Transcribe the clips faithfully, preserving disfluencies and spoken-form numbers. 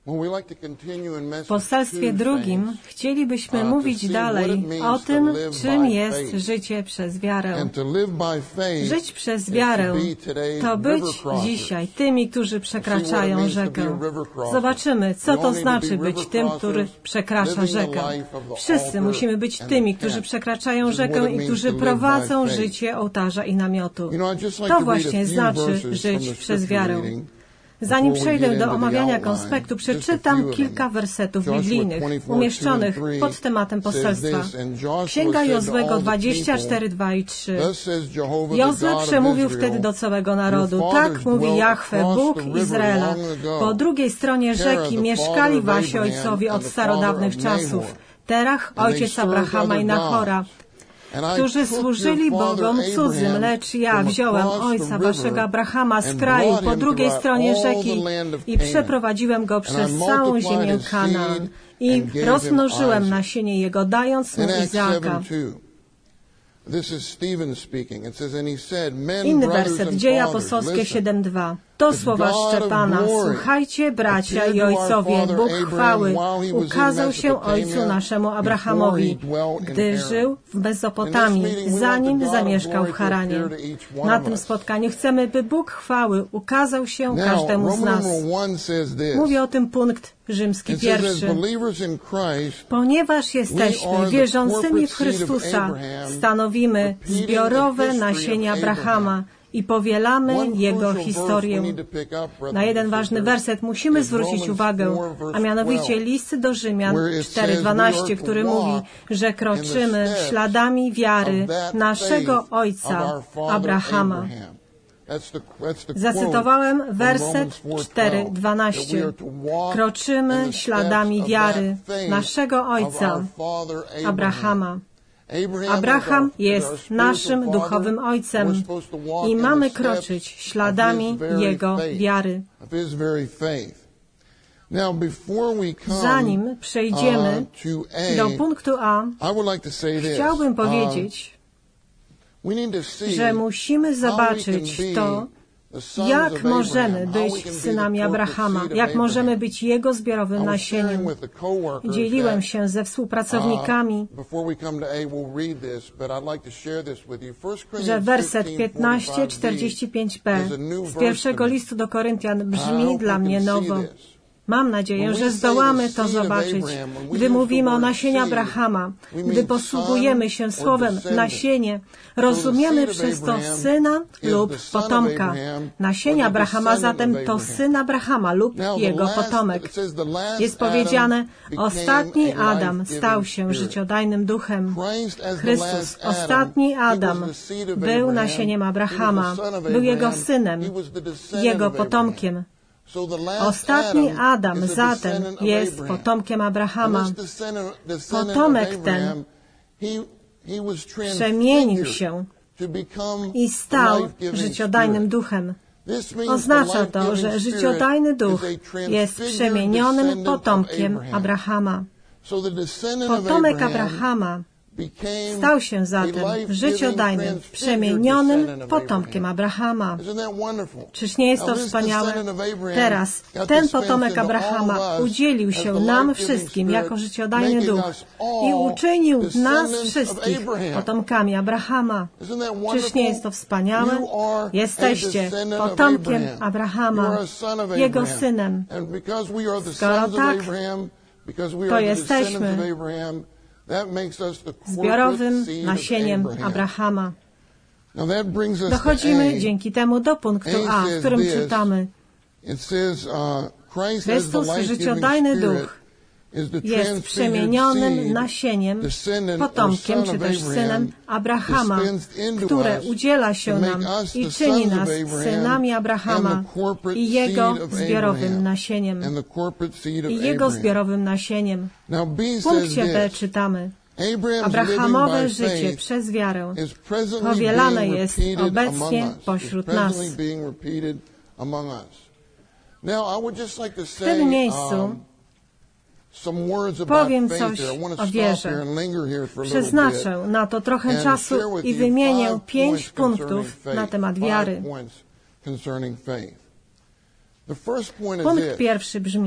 W poselstwie drugim chcielibyśmy mówić dalej o tym, czym jest życie przez wiarę. Żyć przez wiarę to być dzisiaj tymi, którzy przekraczają rzekę. Zobaczymy, co to znaczy być tym, który przekracza rzekę. Wszyscy musimy być tymi, którzy przekraczają rzekę i którzy prowadzą życie ołtarza i namiotu. To właśnie znaczy żyć przez wiarę. Zanim przejdę do omawiania konspektu, przeczytam kilka wersetów biblijnych umieszczonych pod tematem poselstwa. Księga Jozłego dwadzieścia cztery, dwa i trzy. Jozue przemówił wtedy do całego narodu. Tak mówi Jahwe, Bóg Izraela. Po drugiej stronie rzeki mieszkali wasi ojcowie od starodawnych czasów. Terach, ojciec Abrahama i Nachora, którzy służyli Bogom cudzym, lecz ja wziąłem ojca waszego Abrahama z kraju po drugiej stronie rzeki i przeprowadziłem go przez całą ziemię Kanaan i rozmnożyłem nasienie jego, dając mu Izaaka. Inny werset, Dzieje Apostolskie siedem, dwa. To słowa Szczepana. Słuchajcie, bracia i ojcowie, Bóg chwały ukazał się ojcu naszemu Abrahamowi, gdy żył w Mezopotamii, zanim zamieszkał w Haranie. Na tym spotkaniu chcemy, by Bóg chwały ukazał się każdemu z nas. Mówi o tym punkt rzymski pierwszy. Ponieważ jesteśmy wierzącymi w Chrystusa, stanowimy zbiorowe nasienie Abrahama i powielamy jego historię. Na jeden ważny werset musimy zwrócić uwagę, a mianowicie list do Rzymian cztery, dwanaście, który mówi, że kroczymy śladami wiary naszego ojca Abrahama. Zacytowałem werset cztery, dwanaście. Kroczymy śladami wiary naszego ojca Abrahama. Abraham jest naszym duchowym ojcem i mamy kroczyć śladami jego wiary. Zanim przejdziemy do punktu A, chciałbym powiedzieć, że musimy zobaczyć to, jak możemy być synami Abrahama, jak możemy być jego zbiorowym nasieniem. Dzieliłem się ze współpracownikami, że werset piętnaście, czterdzieści pięć b z pierwszego listu do Koryntian brzmi dla mnie nowo. Mam nadzieję, że zdołamy to zobaczyć. Gdy mówimy o nasieniu Abrahama, gdy posługujemy się słowem nasienie, rozumiemy przez to syna lub potomka. Nasienie Abrahama zatem to syn Abrahama lub jego potomek. Jest powiedziane, ostatni Adam stał się życiodajnym duchem. Chrystus, ostatni Adam, był nasieniem Abrahama, był jego synem, jego potomkiem. Ostatni Adam zatem jest potomkiem Abrahama. Potomek ten przemienił się i stał życiodajnym duchem. Oznacza to, że życiodajny duch jest przemienionym potomkiem Abrahama. Potomek Abrahama stał się zatem życiodajnym, przemienionym potomkiem Abrahama. Czyż nie jest to wspaniałe? Teraz ten potomek Abrahama udzielił się nam wszystkim jako życiodajny duch i uczynił nas wszystkich potomkami Abrahama. Czyż nie jest to wspaniałe? Jesteście potomkiem Abrahama, jego synem. Skoro tak, to jesteśmy zbiorowym nasieniem Abrahama. Dochodzimy dzięki temu do punktu A, w którym czytamy: Chrystus, życiodajny duch, jest przemienionym nasieniem, potomkiem, czy też synem Abrahama, które udziela się nam i czyni nas synami Abrahama i jego zbiorowym nasieniem. I jego zbiorowym nasieniem. W punkcie B czytamy: Abrahamowe życie przez wiarę powielane jest obecnie pośród nas. W tym miejscu powiem coś o wierze. Przeznaczę na to trochę czasu i wymienię pięć punktów na temat wiary. Punkt pierwszy brzmi: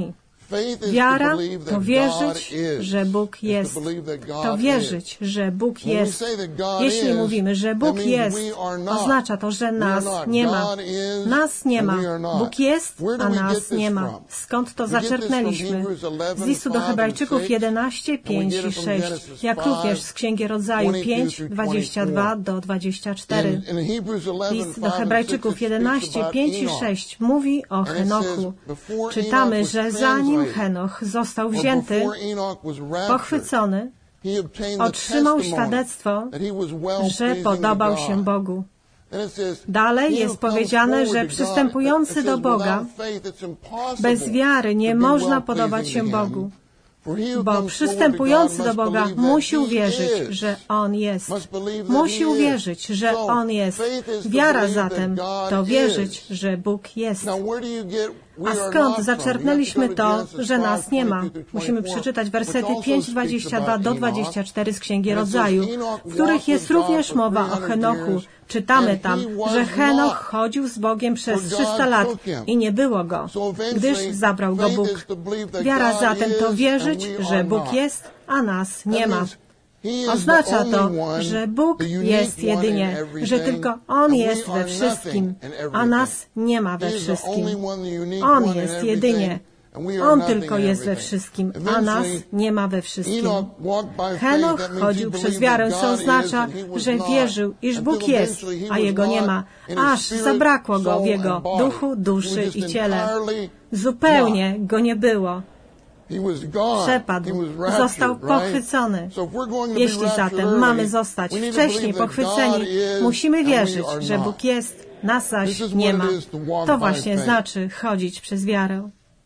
Wiara to wierzyć, że Bóg jest. To wierzyć, że Bóg jest. Jeśli mówimy, że Bóg jest, oznacza to, że nas nie ma. Nas nie ma. Bóg jest, a nas nie ma. Skąd to zaczerpnęliśmy? Z listu do Hebrajczyków jedenaście, pięć i sześć, jak również z Księgi Rodzaju pięć, dwadzieścia dwa do dwudziestego czwartego. List do Hebrajczyków jedenaście, pięć i sześć mówi o Henochu. Czytamy, że zanim Henoch został wzięty, pochwycony, otrzymał świadectwo, że podobał się Bogu. Dalej jest powiedziane, że przystępujący do Boga bez wiary nie można podobać się Bogu. Bo przystępujący do Boga musi uwierzyć, że On jest. Musi uwierzyć, że On jest. Wiara zatem to wierzyć, że Bóg jest. A skąd zaczerpnęliśmy to, że nas nie ma? Musimy przeczytać wersety pięć, dwadzieścia dwa do dwudziestego czwartego z Księgi Rodzaju, w których jest również mowa o Henochu. Czytamy tam, że Henoch chodził z Bogiem przez trzysta lat i nie było go, gdyż zabrał go Bóg. Wiara zatem to wierzyć, że Bóg jest, a nas nie ma. Oznacza to, że Bóg jest jedynie, że tylko On jest we wszystkim, a nas nie ma we wszystkim. On jest jedynie. On tylko jest we wszystkim, a nas nie ma we wszystkim. Henoch chodził przez wiarę, co oznacza, że wierzył, iż Bóg jest, a Jego nie ma, aż zabrakło Go w Jego duchu, duszy i ciele. Zupełnie Go nie było. Przepadł, został pochwycony. Jeśli zatem mamy zostać wcześniej pochwyceni, musimy wierzyć, że Bóg jest, nas zaś nie ma. To właśnie znaczy chodzić przez wiarę.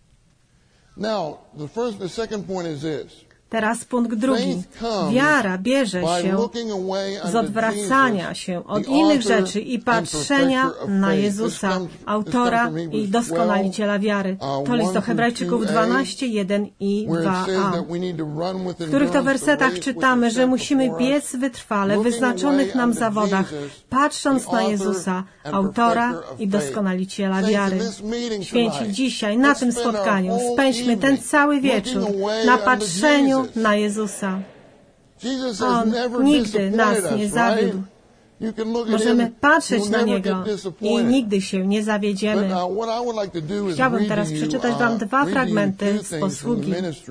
Teraz punkt drugi. Wiara bierze się z odwracania się od innych rzeczy i patrzenia na Jezusa, autora i doskonaliciela wiary. To list do Hebrajczyków dwanaście, jeden i dwa a, w których to wersetach czytamy, że musimy biec wytrwale w wyznaczonych nam zawodach, patrząc na Jezusa, autora i doskonaliciela wiary. Święci, dzisiaj na tym spotkaniu spędźmy ten cały wieczór na patrzeniu na Jezusa. On nigdy nas nie zawiódł. Możemy patrzeć na Niego i nigdy się nie zawiedziemy. Chciałbym teraz przeczytać Wam dwa fragmenty z posługi.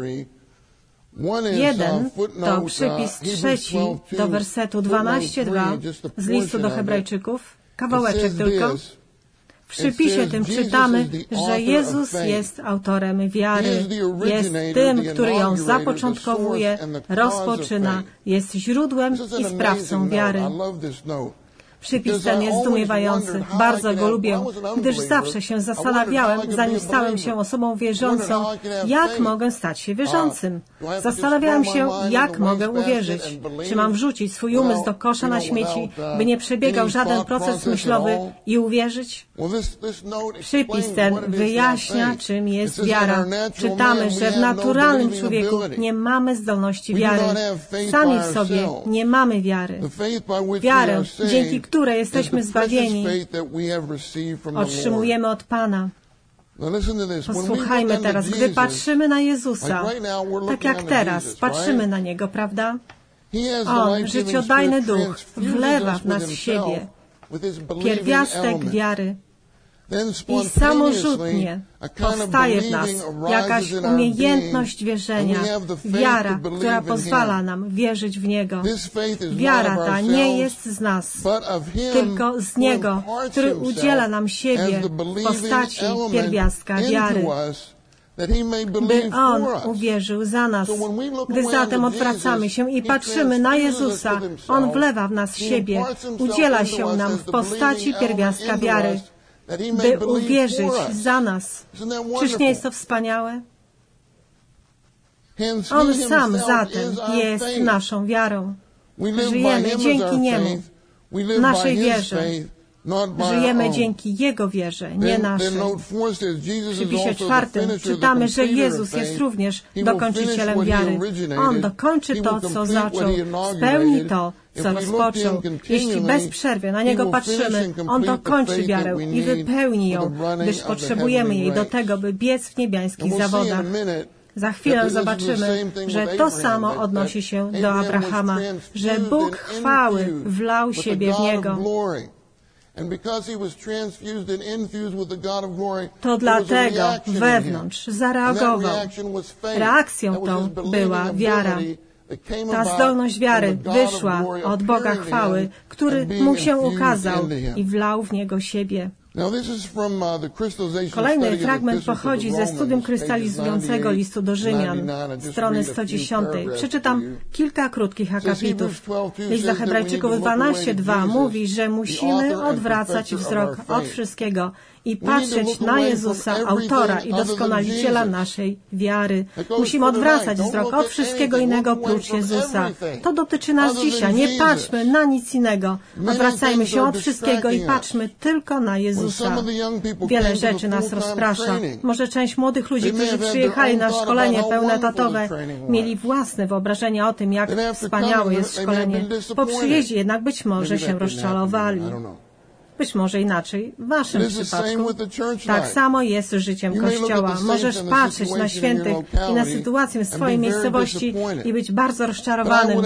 Jeden to przypis trzeci do wersetu dwanaście dwa z listu do Hebrajczyków, kawałeczek tylko. W przypisie tym czytamy, że Jezus jest autorem wiary, jest tym, który ją zapoczątkowuje, rozpoczyna, jest źródłem i sprawcą wiary. Przypis ten jest zdumiewający. Bardzo go lubię, gdyż zawsze się zastanawiałem, zanim stałem się osobą wierzącą, jak mogę stać się wierzącym. Zastanawiałem się, jak mogę uwierzyć. Czy mam wrzucić swój umysł do kosza na śmieci, by nie przebiegał żaden proces myślowy i uwierzyć? Przypis ten wyjaśnia, czym jest wiara. Czytamy, że w naturalnym człowieku nie mamy zdolności wiary. Sami w sobie nie mamy wiary. Wiarę, dzięki której jesteśmy zbawieni, otrzymujemy od Pana. Posłuchajmy teraz, gdy patrzymy na Jezusa, tak jak teraz, patrzymy na Niego, prawda? On, życiodajny duch, wlewa w nas siebie pierwiastek wiary i samorzutnie powstaje w nas jakaś umiejętność wierzenia, wiara, która pozwala nam wierzyć w Niego. Wiara ta nie jest z nas, tylko z Niego, który udziela nam siebie w postaci pierwiastka wiary, by On uwierzył za nas. Gdy zatem odwracamy się i patrzymy na Jezusa, On wlewa w nas siebie, udziela się nam w postaci pierwiastka wiary, by uwierzyć za nas. Czyż nie jest to wspaniałe? On sam zatem jest naszą wiarą. Żyjemy dzięki Niemu, naszej wierze. Żyjemy dzięki Jego wierze, nie naszej. W przypisie czwartym czytamy, że Jezus jest również dokończycielem wiary. On dokończy to, co zaczął, spełni to, co rozpoczął. Jeśli bez przerwy na Niego patrzymy, On dokończy wiarę i wypełni ją, gdyż potrzebujemy jej do tego, by biec w niebiańskich zawodach. Za chwilę zobaczymy, że to samo odnosi się do Abrahama, że Bóg chwały wlał siebie w niego. To dlatego wewnątrz zareagował. Reakcją tą była wiara. Ta zdolność wiary wyszła od Boga chwały, który mu się ukazał i wlał w niego siebie. Kolejny fragment pochodzi ze studium krystalizującego listu do Rzymian, strony sto dziesięć. Przeczytam kilka krótkich akapitów. List do Hebrajczyków dwanaście dwa mówi, że musimy odwracać wzrok od wszystkiego i patrzeć na Jezusa, autora i doskonaliciela naszej wiary. Musimy odwracać wzrok od wszystkiego innego prócz Jezusa. To dotyczy nas dzisiaj. Nie patrzmy na nic innego. Odwracajmy się od wszystkiego i patrzmy tylko na Jezusa. Wiele rzeczy nas rozprasza. Może część młodych ludzi, którzy przyjechali na szkolenie pełnoetatowe, mieli własne wyobrażenie o tym, jak wspaniałe jest szkolenie. Po przyjeździe jednak być może się rozczarowali. Być może inaczej w waszym przypadku. Tak samo jest z życiem Kościoła. Możesz patrzeć na świętych i na sytuację w swojej miejscowości i być bardzo rozczarowanym.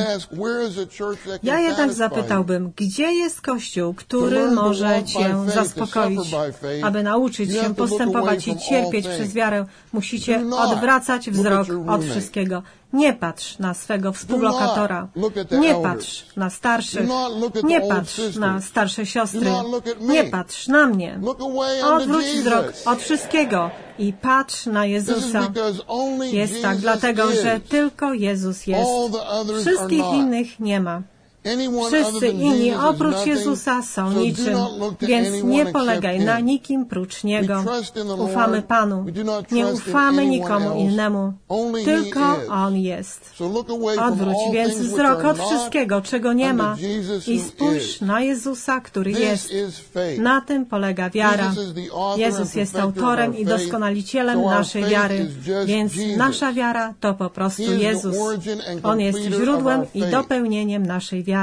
Ja jednak zapytałbym, gdzie jest Kościół, który może cię zaspokoić? Aby nauczyć się postępować i cierpieć przez wiarę, musicie odwracać wzrok od wszystkiego. Nie patrz na swego współlokatora. Nie patrz na starszych. Nie patrz na starsze siostry. Nie patrz na mnie. Odwróć wzrok od wszystkiego i patrz na Jezusa. Jest tak dlatego, że tylko Jezus jest. Wszystkich innych nie ma. Wszyscy inni oprócz Jezusa są niczym, więc nie polegaj na nikim prócz Niego. Ufamy Panu. Nie ufamy nikomu innemu. Tylko On jest. Odwróć więc wzrok od wszystkiego, czego nie ma i spójrz na Jezusa, który jest. Na tym polega wiara. Jezus jest autorem i doskonalicielem naszej wiary, więc nasza wiara to po prostu Jezus. On jest źródłem i dopełnieniem naszej wiary.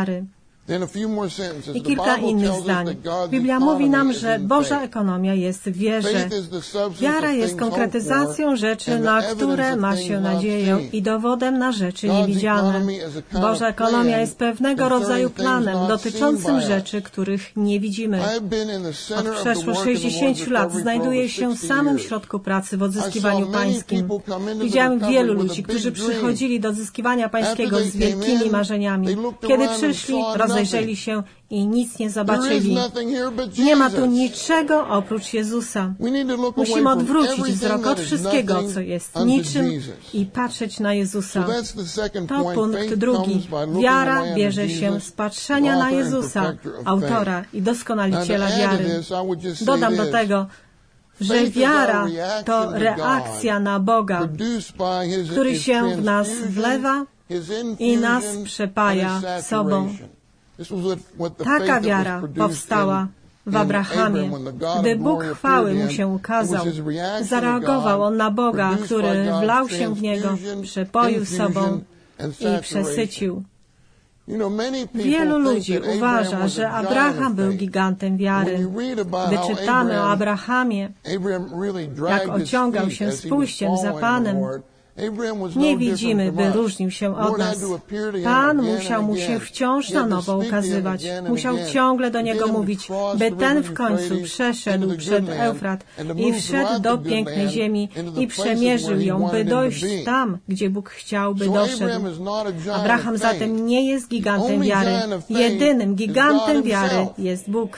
I kilka innych zdań. Biblia mówi nam, że Boża ekonomia jest w wierze. Wiara jest konkretyzacją rzeczy, na które ma się nadzieję i dowodem na rzeczy niewidzialne. Boża ekonomia jest pewnego rodzaju planem dotyczącym rzeczy, których nie widzimy. Od przeszło sześćdziesięciu lat znajduję się w samym środku pracy w odzyskiwaniu pańskim. Widziałem wielu ludzi, którzy przychodzili do odzyskiwania pańskiego z wielkimi marzeniami. Kiedy przyszli, rozejrzeli się i nic nie zobaczyli. Nie ma tu niczego oprócz Jezusa. Musimy odwrócić wzrok od wszystkiego, co jest niczym i patrzeć na Jezusa. To punkt drugi. Wiara bierze się z patrzenia na Jezusa, autora i doskonaliciela wiary. Dodam do tego, że wiara to reakcja na Boga, który się w nas wlewa i nas przepaja sobą. Taka wiara powstała w Abrahamie. Gdy Bóg chwały mu się ukazał, zareagował on na Boga, który wlał się w niego, przepoił sobą i przesycił. Wielu ludzi uważa, że Abraham był gigantem wiary. Gdy czytamy o Abrahamie, jak ociągał się z pójściem za Panem, nie widzimy, by różnił się od nas. Pan musiał mu się wciąż na nowo ukazywać. Musiał ciągle do niego mówić, by ten w końcu przeszedł przed Eufrat i wszedł do pięknej ziemi i przemierzył ją, by dojść tam, gdzie Bóg chciał, by doszedł. Abraham zatem nie jest gigantem wiary. Jedynym gigantem wiary jest Bóg.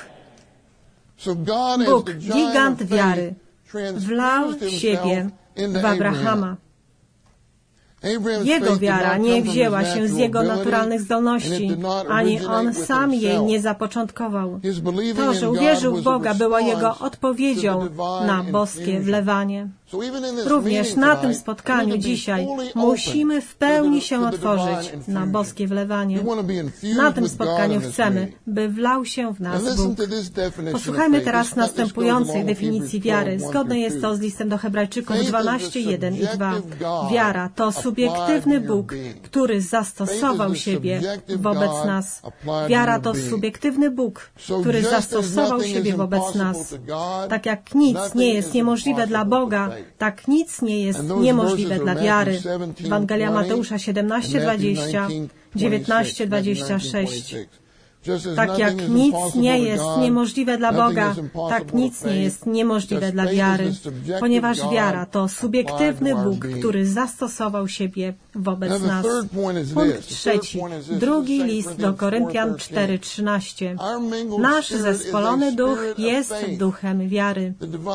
Bóg, gigant wiary, wlał siebie w Abrahama. Jego wiara nie wzięła się z jego naturalnych zdolności, ani on sam jej nie zapoczątkował. To, że uwierzył w Boga, było jego odpowiedzią na boskie wlewanie. Również na tym spotkaniu dzisiaj musimy w pełni się otworzyć na boskie wlewanie. Na tym spotkaniu chcemy, by wlał się w nas Bóg. Posłuchajmy teraz następującej definicji wiary. Zgodne jest to z listem do Hebrajczyków dwanaście, jeden i dwa. Wiara to subiektywny Bóg, który zastosował siebie wobec nas. Wiara to subiektywny Bóg, który zastosował siebie wobec nas. Tak jak nic nie jest niemożliwe dla Boga, tak nic nie jest niemożliwe dla wiary. Ewangelia Mateusza siedemnaście, dwadzieścia, dziewiętnaście, dwadzieścia sześć. Tak jak nic nie jest niemożliwe dla Boga, tak nic nie jest niemożliwe dla wiary, ponieważ wiara to subiektywny Bóg, który zastosował siebie wobec nas. Punkt trzeci. Drugi list do Koryntian cztery, trzynaście. Nasz zespolony duch jest duchem wiary.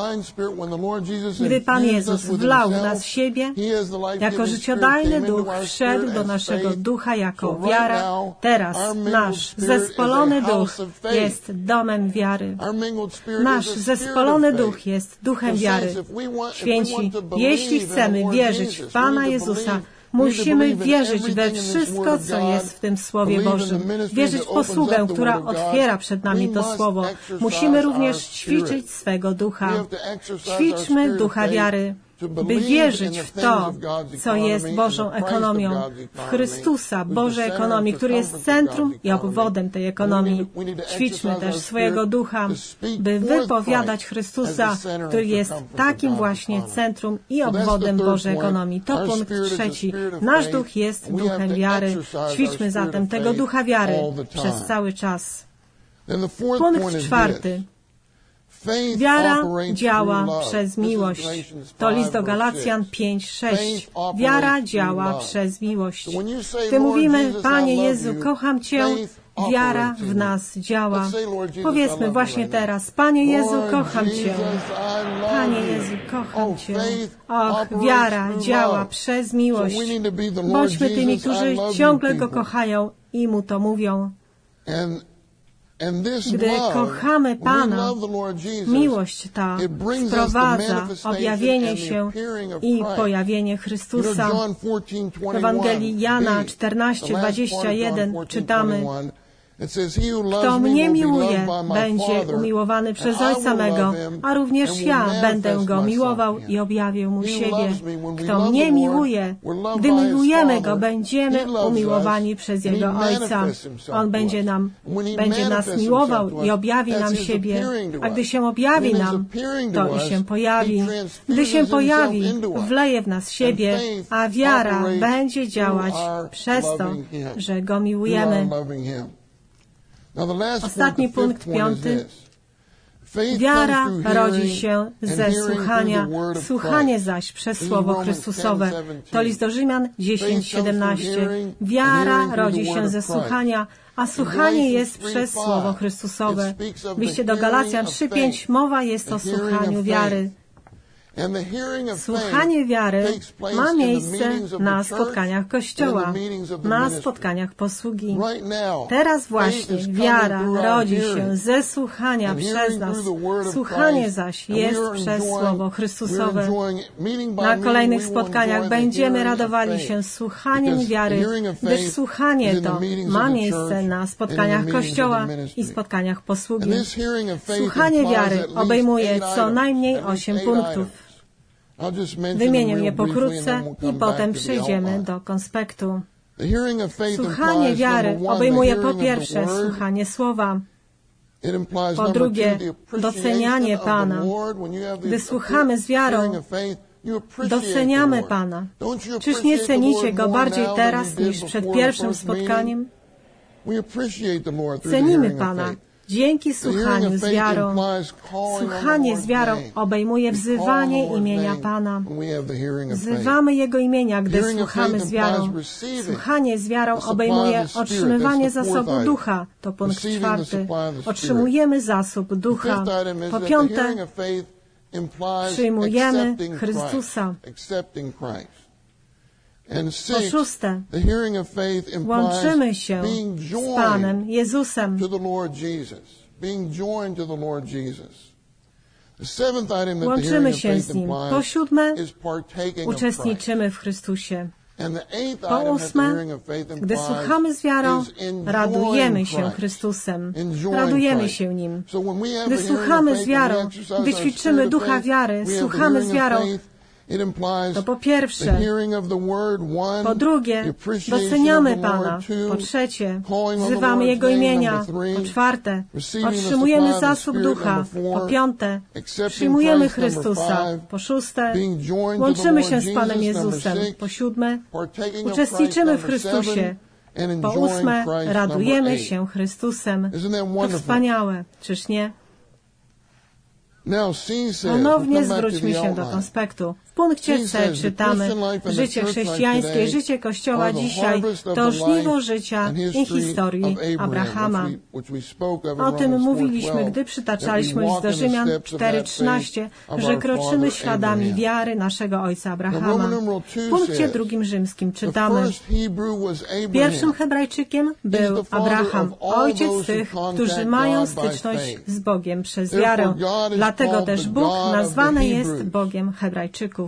Gdy Pan Jezus wlał w nas siebie, jako życiodajny duch wszedł do naszego ducha jako wiara, teraz nasz zespolony duch jest domem wiary. Nasz zespolony duch jest duchem wiary. Święci, jeśli chcemy wierzyć w Pana Jezusa, musimy wierzyć we wszystko, co jest w tym Słowie Bożym. Wierzyć w posługę, która otwiera przed nami to Słowo. Musimy również ćwiczyć swego ducha. Ćwiczmy ducha wiary, by wierzyć w to, co jest Bożą ekonomią, w Chrystusa, Bożej ekonomii, który jest centrum i obwodem tej ekonomii. Ćwiczmy też swojego ducha, by wypowiadać Chrystusa, który jest takim właśnie centrum i obwodem Bożej ekonomii. To punkt trzeci. Nasz duch jest duchem wiary. Ćwiczmy zatem tego ducha wiary przez cały czas. Punkt czwarty. Wiara działa przez miłość. To list do Galacjan pięć, sześć. Wiara działa przez miłość. Gdy mówimy, Panie Jezu, kocham Cię, wiara w nas działa. Powiedzmy właśnie teraz, Panie Jezu, kocham Cię. Panie Jezu, kocham Cię. Och, wiara działa przez miłość. Bądźmy tymi, którzy ciągle Go kochają i Mu to mówią. Gdy kochamy Pana, miłość ta sprowadza objawienie się i pojawienie Chrystusa. W Ewangelii Jana czternaście, dwadzieścia jeden czytamy: Kto mnie miłuje, będzie umiłowany przez Ojca mego, a również ja będę go miłował i objawię mu siebie. Kto mnie miłuje, gdy miłujemy go, będziemy umiłowani przez jego Ojca. On będzie nam, będzie nas miłował i objawi nam siebie. A gdy się objawi nam, to i się pojawi. Gdy się pojawi, wleje w nas siebie, a wiara będzie działać przez to, że go miłujemy. Ostatni punkt, piąty. Wiara rodzi się ze słuchania, słuchanie zaś przez Słowo Chrystusowe. To list do Rzymian dziesięć, siedemnaście. Wiara rodzi się ze słuchania, a słuchanie jest przez Słowo Chrystusowe. W liście do Galacjan trzy, pięć mowa jest o słuchaniu wiary. Słuchanie wiary ma miejsce na spotkaniach Kościoła, na spotkaniach posługi. Teraz właśnie wiara rodzi się ze słuchania przez nas. Słuchanie zaś jest przez Słowo Chrystusowe. Na kolejnych spotkaniach będziemy radowali się słuchaniem wiary, gdyż słuchanie to ma miejsce na spotkaniach Kościoła i spotkaniach posługi. Słuchanie wiary obejmuje co najmniej osiem punktów. Wymienię je pokrótce i potem przejdziemy do konspektu. Słuchanie wiary obejmuje po pierwsze słuchanie Słowa, po drugie docenianie Pana. Gdy słuchamy z wiarą, doceniamy Pana. Czyż nie cenicie Go bardziej teraz niż przed pierwszym spotkaniem? Cenimy Pana. Dzięki słuchaniu z wiarą. Słuchanie z wiarą obejmuje wzywanie imienia Pana. Wzywamy Jego imienia, gdy słuchamy z wiarą. Słuchanie z wiarą obejmuje otrzymywanie zasobu ducha. To punkt czwarty. Otrzymujemy zasób ducha. Po piąte, przyjmujemy Chrystusa. Po szóste, łączymy się z Panem Jezusem. Łączymy się z Nim. Po siódme, uczestniczymy w Chrystusie. Po ósme, gdy słuchamy z wiarą, radujemy się Chrystusem. Radujemy się Nim. Gdy słuchamy z wiarą, gdy ćwiczymy ducha wiary, słuchamy z wiarą, to po pierwsze, po drugie, doceniamy Pana, po trzecie, wzywamy Jego imienia, po czwarte, otrzymujemy zasób ducha, po piąte, przyjmujemy Chrystusa, po szóste, łączymy się z Panem Jezusem, po siódme, uczestniczymy w Chrystusie, po ósme, radujemy się Chrystusem. To wspaniałe, czyż nie? Ponownie zwróćmy się do konspektu. W punkcie C czytamy: życie chrześcijańskie, życie Kościoła dzisiaj to żniwo życia i historii Abrahama. O tym mówiliśmy, gdy przytaczaliśmy list do Rzymian cztery trzynaście, że kroczymy śladami wiary naszego ojca Abrahama. W punkcie drugim rzymskim czytamy: pierwszym Hebrajczykiem był Abraham, ojciec tych, którzy mają styczność z Bogiem przez wiarę. Dlatego też Bóg nazwany jest Bogiem Hebrajczyków.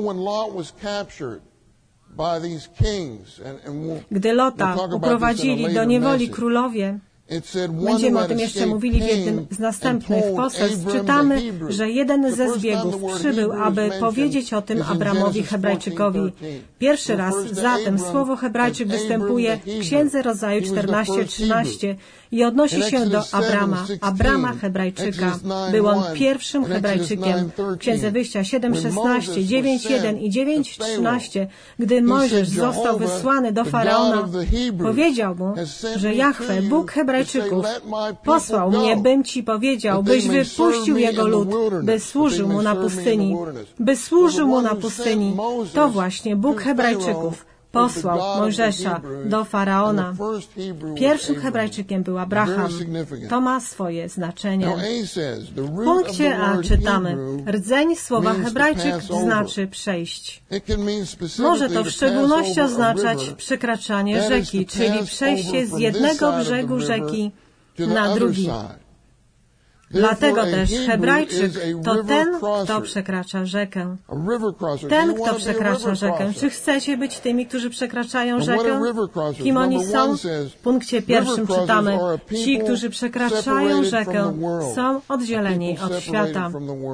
Gdy Lota uprowadzili do niewoli królowie, będziemy o tym jeszcze mówili w jednym z następnych poselstw, czytamy, że jeden ze zbiegów przybył, aby powiedzieć o tym Abramowi Hebrajczykowi. Pierwszy raz zatem słowo Hebrajczyk występuje w Księdze Rodzaju czternaście trzynaście i odnosi się do Abrama, Abrama Hebrajczyka. Był on pierwszym Hebrajczykiem. W Księdze Wyjścia siedem szesnaście, dziewięć jeden i dziewięć trzynaście, gdy Mojżesz został wysłany do Faraona, powiedział mu, że Jahwe, Bóg Hebrajczyków, posłał mnie, bym Ci powiedział, byś wypuścił Jego lud, by służył Mu na pustyni. By służył Mu na pustyni. To właśnie Bóg Hebrajczyków posłał Mojżesza do Faraona. Pierwszym Hebrajczykiem był Abraham. To ma swoje znaczenie. W punkcie A czytamy: rdzeń słowa Hebrajczyk znaczy przejść. Może to w szczególności oznaczać przekraczanie rzeki, czyli przejście z jednego brzegu rzeki na drugi. Dlatego też Hebrajczyk to ten, kto przekracza rzekę. Ten, kto przekracza rzekę. Czy chcecie być tymi, którzy przekraczają rzekę? Kim oni są? W punkcie pierwszym czytamy: ci, którzy przekraczają rzekę, są oddzieleni od świata.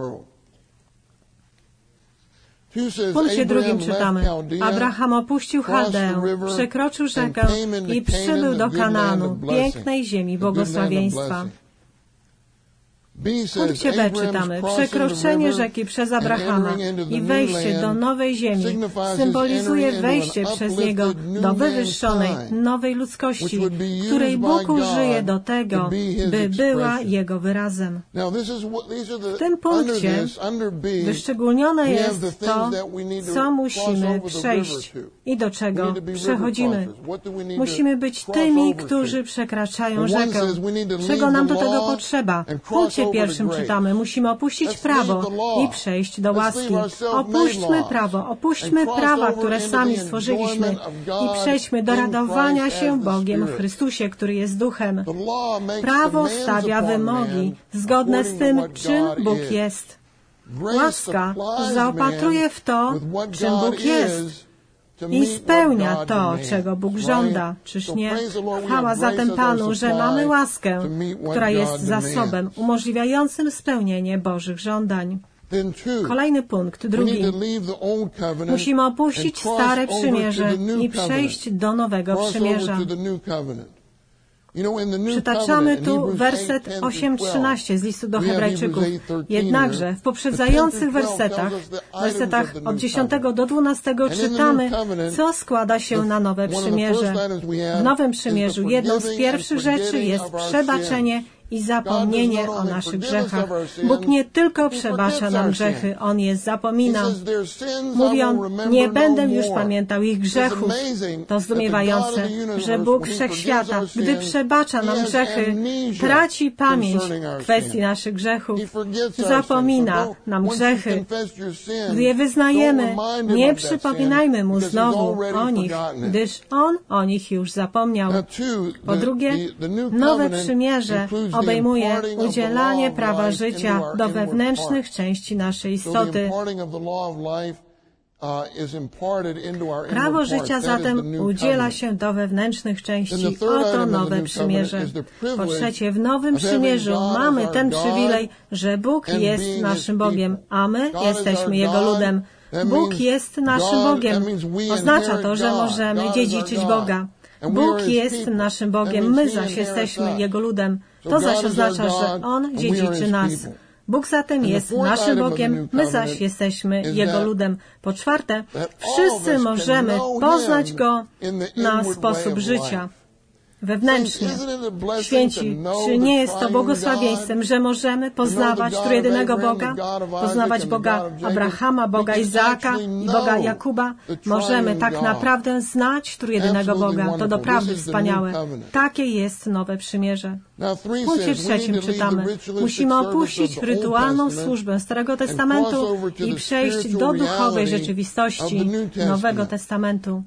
W punkcie drugim czytamy: Abraham opuścił Chaldeę, przekroczył rzekę i przybył do Kanaanu, pięknej ziemi błogosławieństwa. W punkcie B czytamy: przekroczenie rzeki przez Abrahama i wejście do nowej ziemi symbolizuje wejście przez niego do wywyższonej, nowej ludzkości, której Bóg użyje do tego, by była Jego wyrazem. W tym punkcie wyszczególnione jest to, co musimy przejść i do czego przechodzimy. Musimy być tymi, którzy przekraczają rzekę. Czego nam do tego potrzeba? W punkcie pierwszym czytamy: musimy opuścić prawo i przejść do łaski. Opuśćmy prawo, opuśćmy prawa, które sami stworzyliśmy i przejdźmy do radowania się Bogiem w Chrystusie, który jest duchem. Prawo stawia wymogi zgodne z tym, czym Bóg jest. Łaska zaopatruje w to, czym Bóg jest, i spełnia to, czego Bóg żąda. Czyż nie? Chwała zatem Panu, że mamy łaskę, która jest zasobem umożliwiającym spełnienie Bożych żądań. Kolejny punkt, drugi. Musimy opuścić stare przymierze i przejść do nowego przymierza. Przytaczamy tu werset osiem trzynaście z listu do Hebrajczyków. Jednakże w poprzedzających wersetach, wersetach od dziesiątego do dwunastego czytamy, co składa się na nowe przymierze. W nowym przymierzu jedną z pierwszych rzeczy jest przebaczenie i zapomnienie o naszych grzechach. Bóg nie tylko przebacza nam grzechy, On je zapomina. Mówi On, nie będę już pamiętał ich grzechów. To zdumiewające, że Bóg Wszechświata, gdy przebacza nam grzechy, traci pamięć w kwestii naszych grzechów. Zapomina nam grzechy. Gdy je wyznajemy, nie przypominajmy Mu znowu o nich, gdyż On o nich już zapomniał. Po drugie, nowe przymierze obejmuje udzielanie prawa życia do wewnętrznych części naszej istoty. Prawo życia zatem udziela się do wewnętrznych części. Oto nowe przymierze. Po trzecie, w nowym przymierzu mamy ten przywilej, że Bóg jest naszym Bogiem, a my jesteśmy Jego ludem. Bóg jest naszym Bogiem. Oznacza to, że możemy dziedziczyć Boga. Bóg jest naszym Bogiem, my zaś jesteśmy Jego ludem. To zaś oznacza, że On dziedziczy nas. Bóg zatem jest naszym Bogiem, my zaś jesteśmy Jego ludem. Po czwarte, wszyscy możemy poznać Go na sposób życia. Wewnętrznie. Święci, czy nie jest to błogosławieństwem, że możemy poznawać trójjedynego Boga, poznawać Boga Abrahama, Boga Izaaka i Boga Jakuba? Możemy tak naprawdę znać trójjedynego Boga. To doprawdy wspaniałe. Takie jest nowe przymierze. W punkcie trzecim czytamy, musimy opuścić rytualną służbę Starego Testamentu i przejść do duchowej rzeczywistości Nowego Testamentu.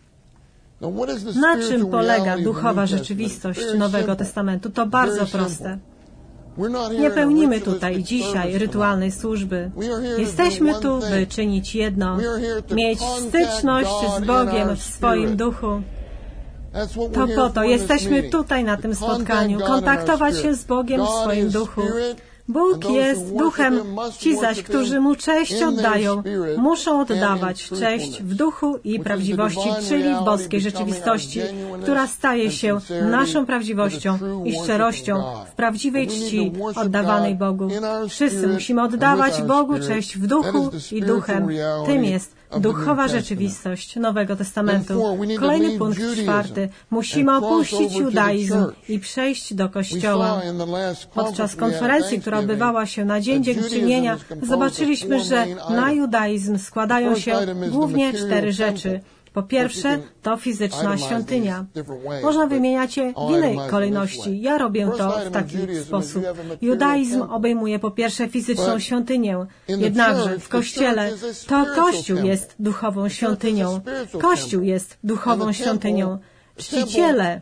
Na czym polega duchowa rzeczywistość Nowego Testamentu? To bardzo proste. Nie pełnimy tutaj dzisiaj rytualnej służby. Jesteśmy tu, by czynić jedno, mieć styczność z Bogiem w swoim duchu. To po to jesteśmy tutaj na tym spotkaniu, kontaktować się z Bogiem w swoim duchu. Bóg jest duchem, ci zaś, którzy Mu cześć oddają, muszą oddawać cześć w duchu i prawdziwości, czyli w boskiej rzeczywistości, która staje się naszą prawdziwością i szczerością w prawdziwej czci oddawanej Bogu. Wszyscy musimy oddawać Bogu cześć w duchu i duchem. Tym jest duchowa rzeczywistość Nowego Testamentu. Kolejny punkt czwarty. Musimy opuścić judaizm i przejść do Kościoła. Podczas konferencji, która odbywała się na Dzień Dziękczynienia, zobaczyliśmy, że na judaizm składają się głównie cztery rzeczy. Po pierwsze, to fizyczna świątynia. Można wymieniać je w innej kolejności. Ja robię to w taki sposób. Judaizm obejmuje po pierwsze fizyczną świątynię. Jednakże w Kościele to Kościół jest duchową świątynią. Kościół jest duchową świątynią. Czciciele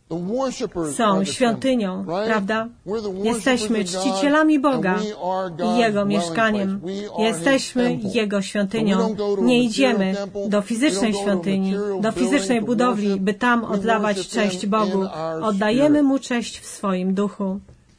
są świątynią, prawda? Jesteśmy czcicielami Boga i Jego mieszkaniem. Jesteśmy Jego świątynią. Nie idziemy do fizycznej świątyni, do fizycznej budowli, by tam oddawać cześć Bogu. Oddajemy Mu cześć w swoim duchu.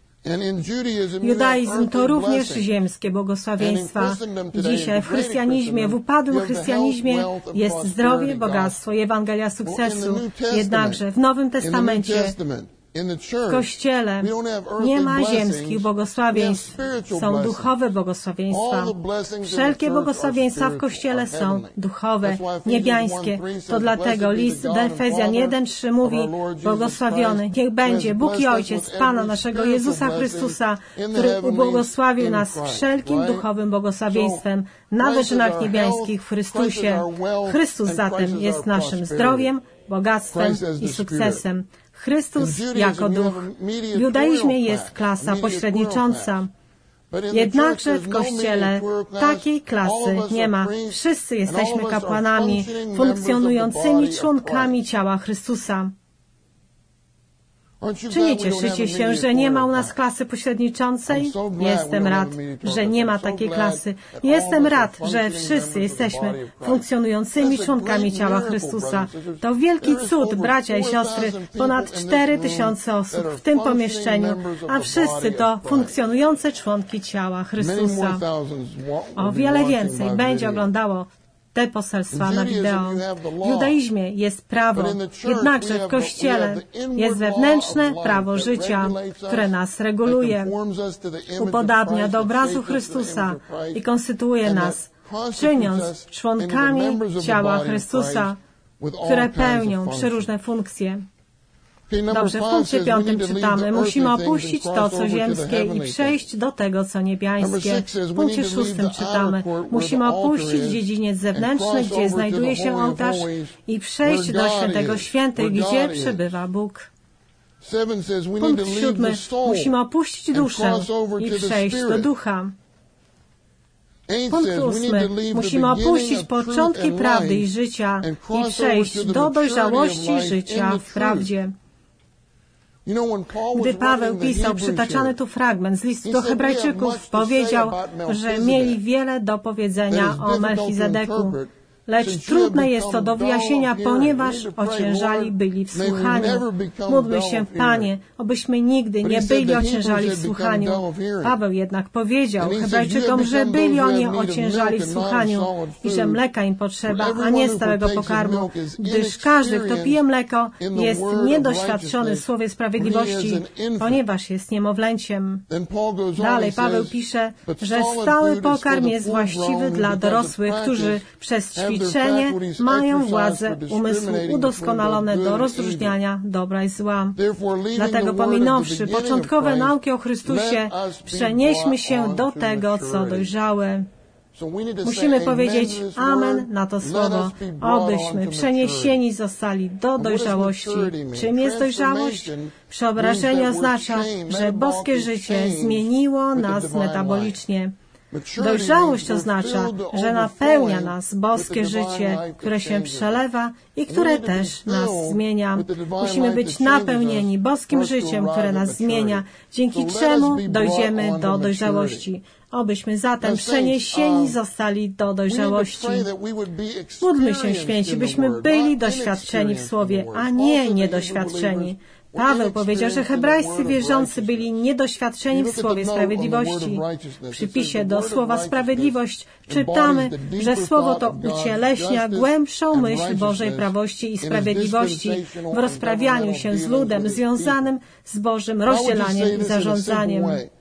Judaizm to również ziemskie błogosławieństwa. Dzisiaj w chrystianizmie, w upadłym chrystianizmie jest zdrowie, bogactwo i Ewangelia sukcesu. Jednakże w Nowym Testamencie, w Kościele nie ma ziemskich błogosławieństw. Są duchowe błogosławieństwa. Wszelkie błogosławieństwa w Kościele są duchowe, niebiańskie. To dlatego list do Efezjan jeden trzy mówi: błogosławiony niech będzie Bóg i Ojciec Pana naszego Jezusa Chrystusa, który ubłogosławił nas wszelkim duchowym błogosławieństwem na wyżynach niebiańskich w Chrystusie. Chrystus zatem jest naszym zdrowiem, bogactwem i sukcesem. Chrystus jako duch. W judaizmie jest klasa pośrednicząca. Jednakże w Kościele takiej klasy nie ma. Wszyscy jesteśmy kapłanami, funkcjonującymi członkami ciała Chrystusa. Czy nie cieszycie się, że nie ma u nas klasy pośredniczącej? Jestem rad, że nie ma takiej klasy. Jestem rad, że wszyscy jesteśmy funkcjonującymi członkami ciała Chrystusa. To wielki cud, bracia i siostry. Ponad cztery tysiące osób w tym pomieszczeniu, a wszyscy to funkcjonujące członki ciała Chrystusa. O wiele więcej będzie oglądało te poselstwa na wideo. W judaizmie jest prawo, jednakże w Kościele jest wewnętrzne prawo życia, które nas reguluje, upodabnia do obrazu Chrystusa i konstytuuje nas, czyniąc członkami ciała Chrystusa, które pełnią przeróżne funkcje. Dobrze, w punkcie piątym czytamy, musimy opuścić to, co ziemskie i przejść do tego, co niebiańskie. W punkcie szóstym czytamy, musimy opuścić dziedziniec zewnętrzny, gdzie znajduje się ołtarz i przejść do świętego świętych, gdzie przebywa Bóg. Punkt siódmy, musimy opuścić duszę i przejść do ducha. Punkt ósmy. Musimy opuścić początki prawdy i życia i przejść do dojrzałości życia w prawdzie. Gdy Paweł pisał przytaczany tu fragment z listu do Hebrajczyków, powiedział, że mieli wiele do powiedzenia o Melchizedeku. Lecz trudne jest to do wyjaśnienia, ponieważ ociężali byli w słuchaniu. Módlmy się, Panie, obyśmy nigdy nie byli ociężali w słuchaniu. Paweł jednak powiedział Hebrajczykom, że byli oni ociężali w słuchaniu i że mleka im potrzeba, a nie stałego pokarmu, gdyż każdy, kto pije mleko, jest niedoświadczony w słowie sprawiedliwości, ponieważ jest niemowlęciem. Dalej Paweł pisze, że stały pokarm jest właściwy dla dorosłych, którzy przez ćwiczenie Ćwiczenie mają władzę umysłu udoskonalone do rozróżniania dobra i zła. Dlatego pominąwszy początkowe nauki o Chrystusie, przenieśmy się do tego, co dojrzałe. Musimy powiedzieć Amen na to słowo, obyśmy przeniesieni zostali do dojrzałości. Czym jest dojrzałość? Przeobrażenie oznacza, że boskie życie zmieniło nas metabolicznie. Dojrzałość oznacza, że napełnia nas boskie życie, które się przelewa i które też nas zmienia. Musimy być napełnieni boskim życiem, które nas zmienia, dzięki czemu dojdziemy do dojrzałości. Obyśmy zatem przeniesieni zostali do dojrzałości. Módlmy się, święci, byśmy byli doświadczeni w Słowie, a nie niedoświadczeni. Paweł powiedział, że hebrajscy wierzący byli niedoświadczeni w Słowie Sprawiedliwości. W przypisie do słowa Sprawiedliwość czytamy, że Słowo to ucieleśnia głębszą myśl Bożej prawości i sprawiedliwości w rozprawianiu się z ludem związanym z Bożym rozdzielaniem i zarządzaniem.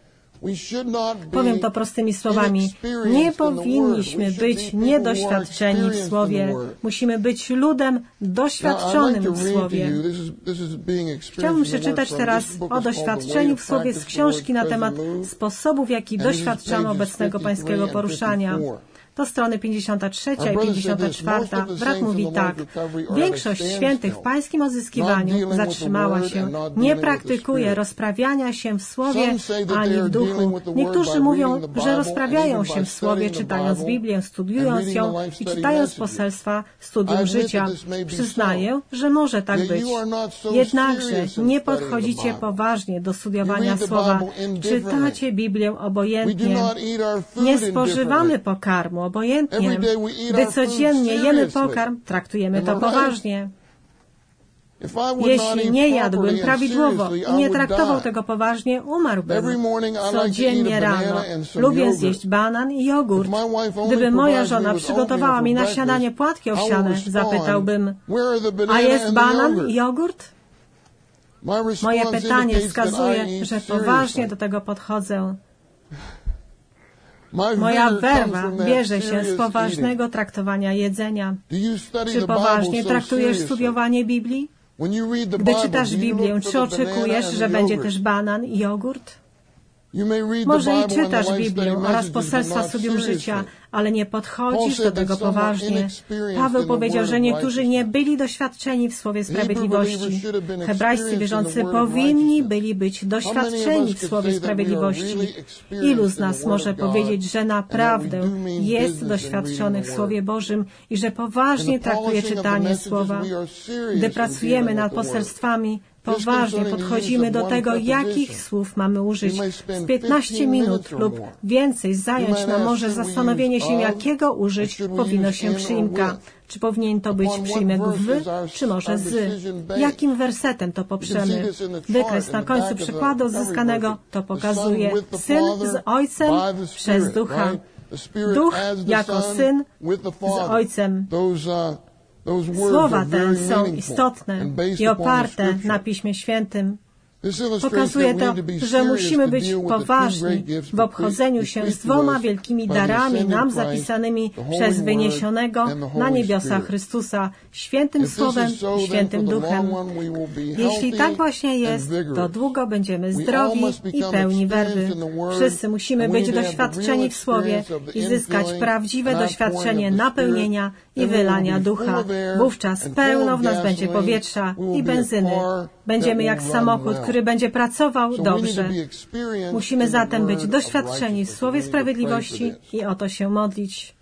Powiem to prostymi słowami. Nie powinniśmy być niedoświadczeni w Słowie. Musimy być ludem doświadczonym w Słowie. Chciałbym przeczytać teraz o doświadczeniu w Słowie z książki na temat sposobu, w jaki doświadczamy obecnego pańskiego poruszania. To strony pięćdziesiąta trzecia i pięćdziesiąta czwarta. Brat mówi tak. Większość świętych w pańskim odzyskiwaniu zatrzymała się. Nie praktykuje rozprawiania się w Słowie ani w duchu. Niektórzy mówią, że rozprawiają się w Słowie, czytając Biblię, studiując ją i czytając poselstwa studium życia. Przyznaję, że może tak być. Jednakże nie podchodzicie poważnie do studiowania Słowa. Czytacie Biblię obojętnie. Nie spożywamy pokarmu obojętnie. Gdy codziennie jemy pokarm, traktujemy to poważnie. Jeśli nie jadłbym prawidłowo i nie traktował tego poważnie, umarłbym. Codziennie rano lubię zjeść banan i jogurt. Gdyby moja żona przygotowała mi na śniadanie płatki owsiane, zapytałbym, a jest banan i jogurt? Moje pytanie wskazuje, że poważnie do tego podchodzę. Moja werwa bierze się z poważnego traktowania jedzenia. Czy poważnie traktujesz studiowanie Biblii? Gdy czytasz Biblię, czy oczekujesz, że będzie też banan i jogurt? Może i czytasz Biblię oraz poselstwa studium życia, ale nie podchodzisz do tego poważnie. Paweł powiedział, że niektórzy nie byli doświadczeni w Słowie Sprawiedliwości. Hebrajscy wierzący powinni byli być doświadczeni w Słowie Sprawiedliwości. Ilu z nas może powiedzieć, że naprawdę jest doświadczony w Słowie Bożym i że poważnie traktuje czytanie Słowa? Gdy pracujemy nad poselstwami, poważnie podchodzimy do tego, jakich słów mamy użyć. Z piętnaście minut lub więcej zająć nam może zastanowienie się, jakiego użyć powinno się przyimka. Czy powinien to być przyimek w, czy może z? Jakim wersetem to poprzemy? Wykres na końcu przykładu odzyskanego to pokazuje Syn z Ojcem przez Ducha. Duch jako Syn z Ojcem. Słowa te są istotne i oparte na Piśmie Świętym. Pokazuje to, że musimy być poważni w obchodzeniu się z dwoma wielkimi darami nam zapisanymi przez wyniesionego na niebiosa Chrystusa, świętym Słowem, świętym Duchem. Jeśli tak właśnie jest, to długo będziemy zdrowi i pełni werwy. Wszyscy musimy być doświadczeni w Słowie i zyskać prawdziwe doświadczenie napełnienia i wylania Ducha. Wówczas pełno w nas będzie powietrza i benzyny. Będziemy jak samochód, który będzie pracował dobrze. Musimy zatem być doświadczeni w Słowie Sprawiedliwości i o to się modlić.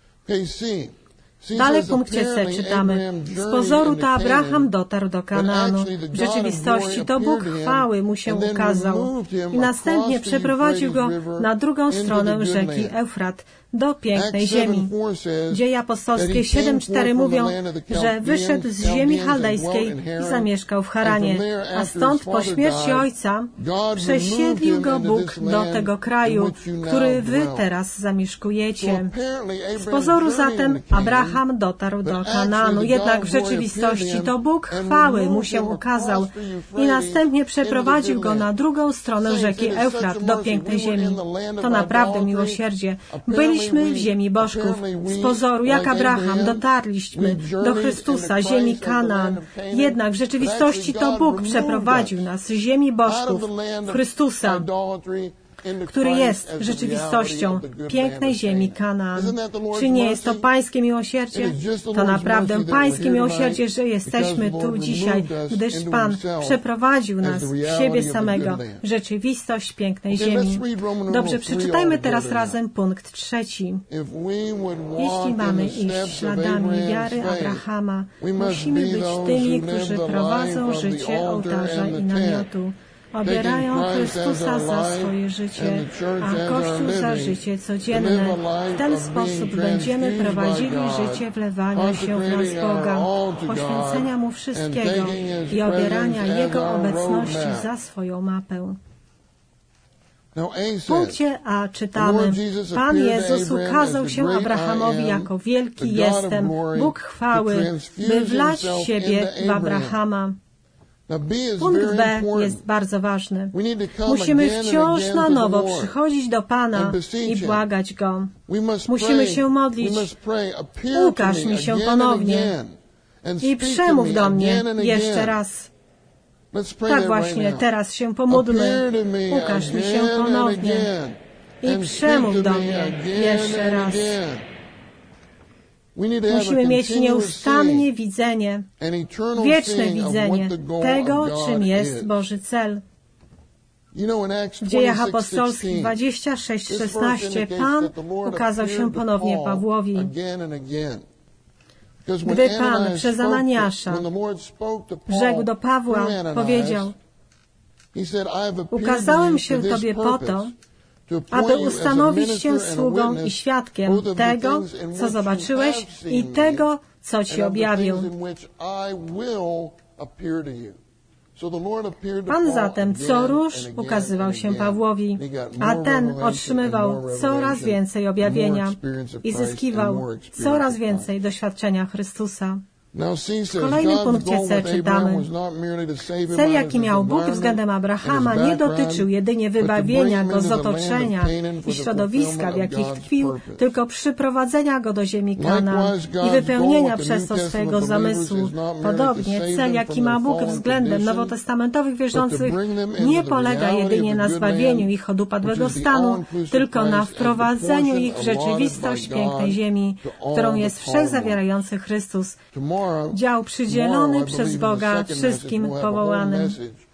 Dalej w punkcie C czytamy: z pozoru to Abraham dotarł do Kanaanu. W rzeczywistości to Bóg chwały mu się ukazał i następnie przeprowadził go na drugą stronę rzeki Eufrat, do pięknej ziemi. Dzieje apostolskie siedem cztery mówią, że wyszedł z ziemi chaldejskiej i zamieszkał w Haranie, a stąd po śmierci ojca przesiedlił go Bóg do tego kraju, który wy teraz zamieszkujecie. Z pozoru zatem Abraham dotarł do Kanaanu, jednak w rzeczywistości to Bóg chwały mu się ukazał i następnie przeprowadził go na drugą stronę rzeki Eufrat, do pięknej ziemi. To naprawdę miłosierdzie. Byliśmy w ziemi bożków. Z pozoru, jak Abraham, dotarliśmy do Chrystusa, ziemi Kanaan. Jednak w rzeczywistości to Bóg przeprowadził nas z ziemi bożków w Chrystusa, który jest rzeczywistością pięknej ziemi Kanaan. Czy nie jest to Pańskie miłosierdzie? To naprawdę Pańskie miłosierdzie, że jesteśmy tu dzisiaj, gdyż Pan przeprowadził nas w siebie samego, rzeczywistość pięknej ziemi. Dobrze, przeczytajmy teraz razem punkt trzeci. Jeśli mamy iść śladami wiary Abrahama, musimy być tymi, którzy prowadzą życie ołtarza i namiotu. Obierają Chrystusa za swoje życie, a Kościół za życie codzienne. W ten sposób będziemy prowadzili życie wlewania się w nas Boga, poświęcenia Mu wszystkiego i obierania Jego obecności za swoją mapę. W punkcie A czytamy: Pan Jezus ukazał się Abrahamowi jako wielki jestem, Bóg chwały, by wlać siebie w Abrahama. Punkt B jest bardzo ważny. Musimy wciąż na nowo przychodzić do Pana i błagać Go. Musimy się modlić: ukaż mi się ponownie i przemów do mnie jeszcze raz. Tak właśnie, teraz się pomódlmy. Ukaż mi się ponownie i przemów do mnie jeszcze raz. Musimy mieć nieustannie widzenie, wieczne widzenie tego, czym jest Boży cel. W Dziejach Apostolskich dwadzieścia sześć szesnaście Pan ukazał się ponownie Pawłowi. Gdy Pan przez Ananiasza rzekł do Pawła, powiedział: ukazałem się Tobie po to, aby ustanowić Cię sługą i świadkiem tego, co zobaczyłeś i tego, co Ci objawił. Pan zatem co róż ukazywał się Pawłowi, a ten otrzymywał coraz więcej objawienia i zyskiwał coraz więcej doświadczenia Chrystusa. W kolejnym punkcie C czytamy: cel, jaki miał Bóg względem Abrahama, nie dotyczył jedynie wybawienia go z otoczenia i środowiska, w jakich tkwił, tylko przyprowadzenia go do ziemi Kanaan i wypełnienia przez to swojego zamysłu. Podobnie cel, jaki ma Bóg względem nowotestamentowych wierzących, nie polega jedynie na zbawieniu ich od upadłego stanu, tylko na wprowadzeniu ich w rzeczywistość pięknej ziemi, którą jest wszechzawierający Chrystus. Dział przydzielony przez Boga wszystkim powołanym.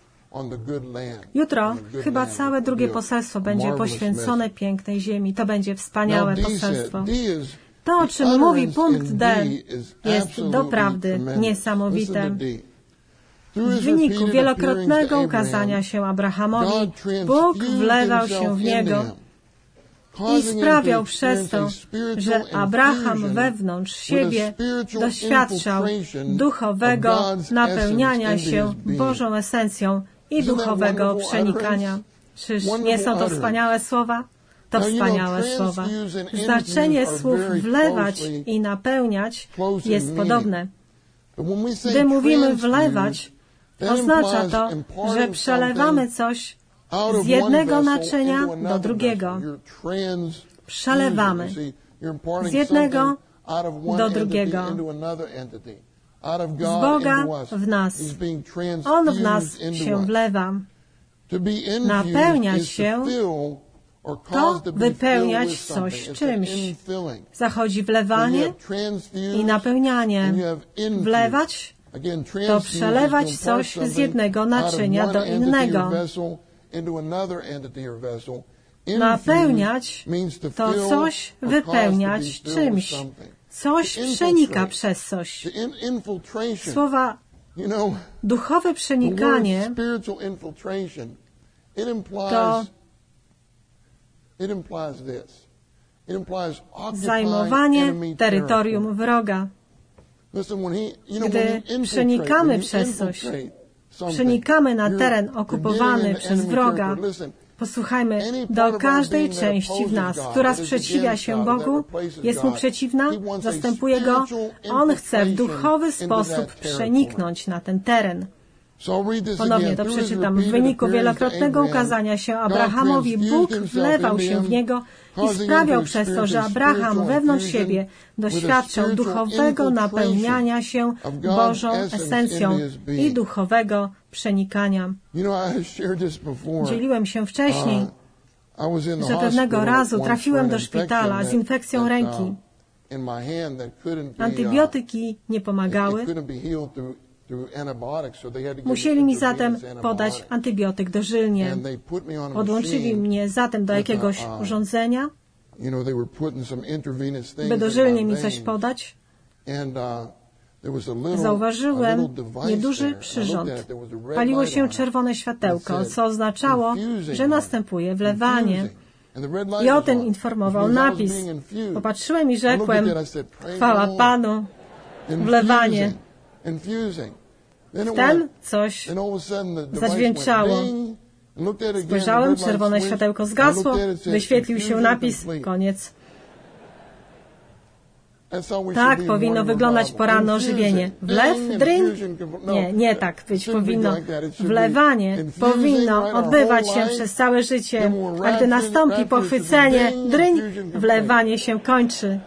Jutro chyba całe drugie poselstwo będzie poświęcone pięknej ziemi. To będzie wspaniałe poselstwo. To, o czym mówi punkt D, jest doprawdy niesamowite. W wyniku wielokrotnego ukazania się Abrahamowi, Bóg wlewał się w niego i sprawiał przez to, że Abraham wewnątrz siebie doświadczał duchowego napełniania się Bożą esencją i duchowego przenikania. Czyż nie są to wspaniałe słowa? To wspaniałe słowa. Znaczenie słów wlewać i napełniać jest podobne. Gdy mówimy wlewać, Oznacza to, że przelewamy coś z jednego naczynia do drugiego. Przelewamy z jednego do drugiego. Z Boga w nas. On w nas się wlewa. Napełniać się to wypełniać coś czymś. Zachodzi wlewanie i napełnianie. Wlewać to przelewać coś z jednego naczynia do innego. Napełniać to coś wypełniać czymś. Coś przenika przez coś. Słowa duchowe przenikanie to zajmowanie terytorium wroga. Gdy przenikamy przez coś, przenikamy na teren okupowany przez wroga, posłuchajmy, do każdej części w nas, która sprzeciwia się Bogu, jest Mu przeciwna, zastępuje Go, On chce w duchowy sposób przeniknąć na ten teren. Ponownie to przeczytam. W wyniku wielokrotnego ukazania się Abrahamowi Bóg wlewał się w niego i sprawiał przez to, że Abraham wewnątrz siebie doświadczał duchowego napełniania się Bożą esencją i duchowego przenikania. Dzieliłem się wcześniej, że pewnego razu trafiłem do szpitala z infekcją ręki. Antybiotyki nie pomagały. Musieli mi zatem podać antybiotyk dożylnie. Podłączyli mnie zatem do jakiegoś urządzenia, by dożylnie mi coś podać. Zauważyłem nieduży przyrząd. Paliło się czerwone światełko, co oznaczało, że następuje wlewanie. I o tym informował napis. Popatrzyłem i rzekłem, chwała Panu, wlewanie. Wtem coś zadźwięczało. Spojrzałem, czerwone światełko zgasło, wyświetlił się napis, koniec. Tak powinno wyglądać poranne ożywienie. Wlew, dryń? Nie, nie tak być powinno. Wlewanie powinno odbywać się przez całe życie, a gdy nastąpi pochwycenie, dryń, wlewanie się kończy.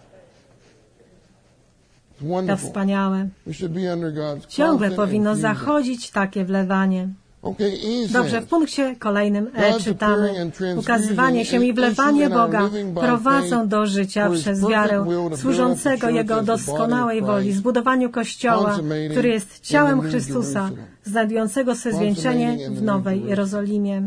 To wspaniałe. Ciągle powinno zachodzić takie wlewanie. Dobrze, w punkcie kolejnym E czytamy: ukazywanie się i wlewanie Boga prowadzą do życia przez wiarę, służącego Jego doskonałej woli, zbudowaniu Kościoła, który jest ciałem Chrystusa, znajdującego swe zwieńczenie w Nowej Jerozolimie.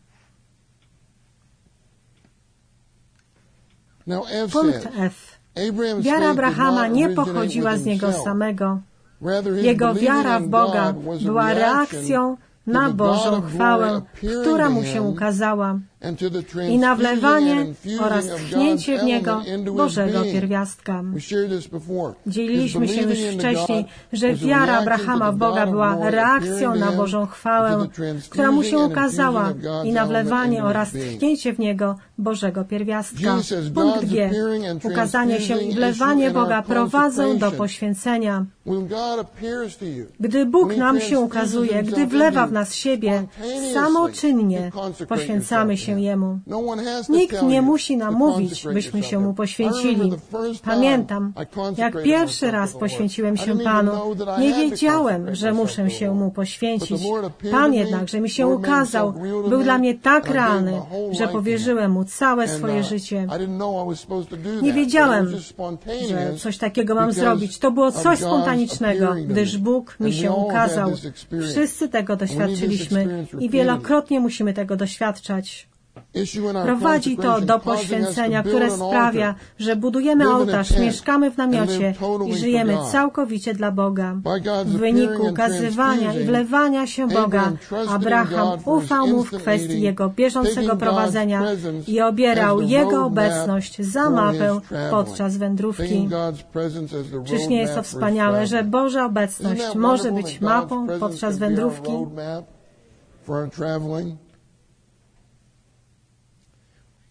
Punkt F. Wiara Abrahama nie pochodziła z niego samego. Jego wiara w Boga była reakcją na Bożą chwałę, która mu się ukazała, i na wlewanie oraz tchnięcie w niego Bożego pierwiastka. Dzieliliśmy się już wcześniej, że wiara Abrahama w Boga była reakcją na Bożą chwałę, która mu się ukazała, i na wlewanie oraz tchnięcie w niego Bożego pierwiastka. Punkt G. Ukazanie się i wlewanie Boga prowadzą do poświęcenia. Gdy Bóg nam się ukazuje, gdy wlewa w nas siebie, samoczynnie poświęcamy się Jemu. Nikt nie musi nam mówić, byśmy się Mu poświęcili. Pamiętam, jak pierwszy raz poświęciłem się Panu, nie wiedziałem, że muszę się Mu poświęcić. Pan jednak, że mi się ukazał, był dla mnie tak realny, że powierzyłem Mu całe swoje życie. Nie wiedziałem, że coś takiego mam zrobić. To było coś spontanicznego, gdyż Bóg mi się ukazał. Wszyscy tego doświadczyliśmy i wielokrotnie musimy tego doświadczać. Prowadzi to do poświęcenia, które sprawia, że budujemy ołtarz, mieszkamy w namiocie i żyjemy całkowicie dla Boga. W wyniku ukazywania i wlewania się Boga, Abraham ufał Mu w kwestii Jego bieżącego prowadzenia i obierał Jego obecność za mapę podczas wędrówki. Czyż nie jest to wspaniałe, że Boża obecność może być mapą podczas wędrówki?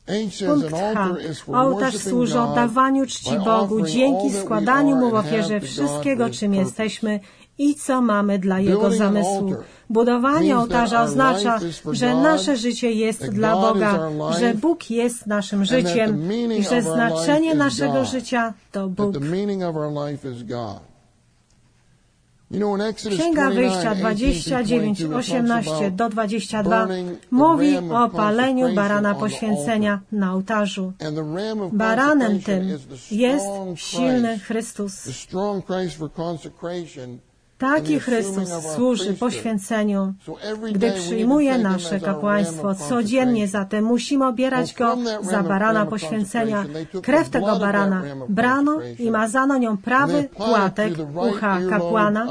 Punkt H. Ołtarz służy oddawaniu czci Bogu, dzięki składaniu Mu w ofierze wszystkiego, czym jesteśmy i co mamy dla Jego zamysłu. Budowanie ołtarza oznacza, że nasze życie jest dla Boga, że Bóg jest naszym życiem i że znaczenie naszego życia to Bóg. Księga Wyjścia dwadzieścia dziewięć, osiemnaście do dwudziestu dwóch mówi o paleniu barana poświęcenia na ołtarzu. Baranem tym jest silny Chrystus. Taki Chrystus służy poświęceniu, gdy przyjmuje nasze kapłaństwo. Codziennie zatem musimy obierać Go za barana poświęcenia. Krew tego barana brano i mazano nią prawy płatek ucha kapłana,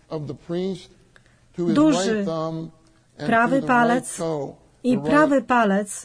duży prawy palec i prawy palec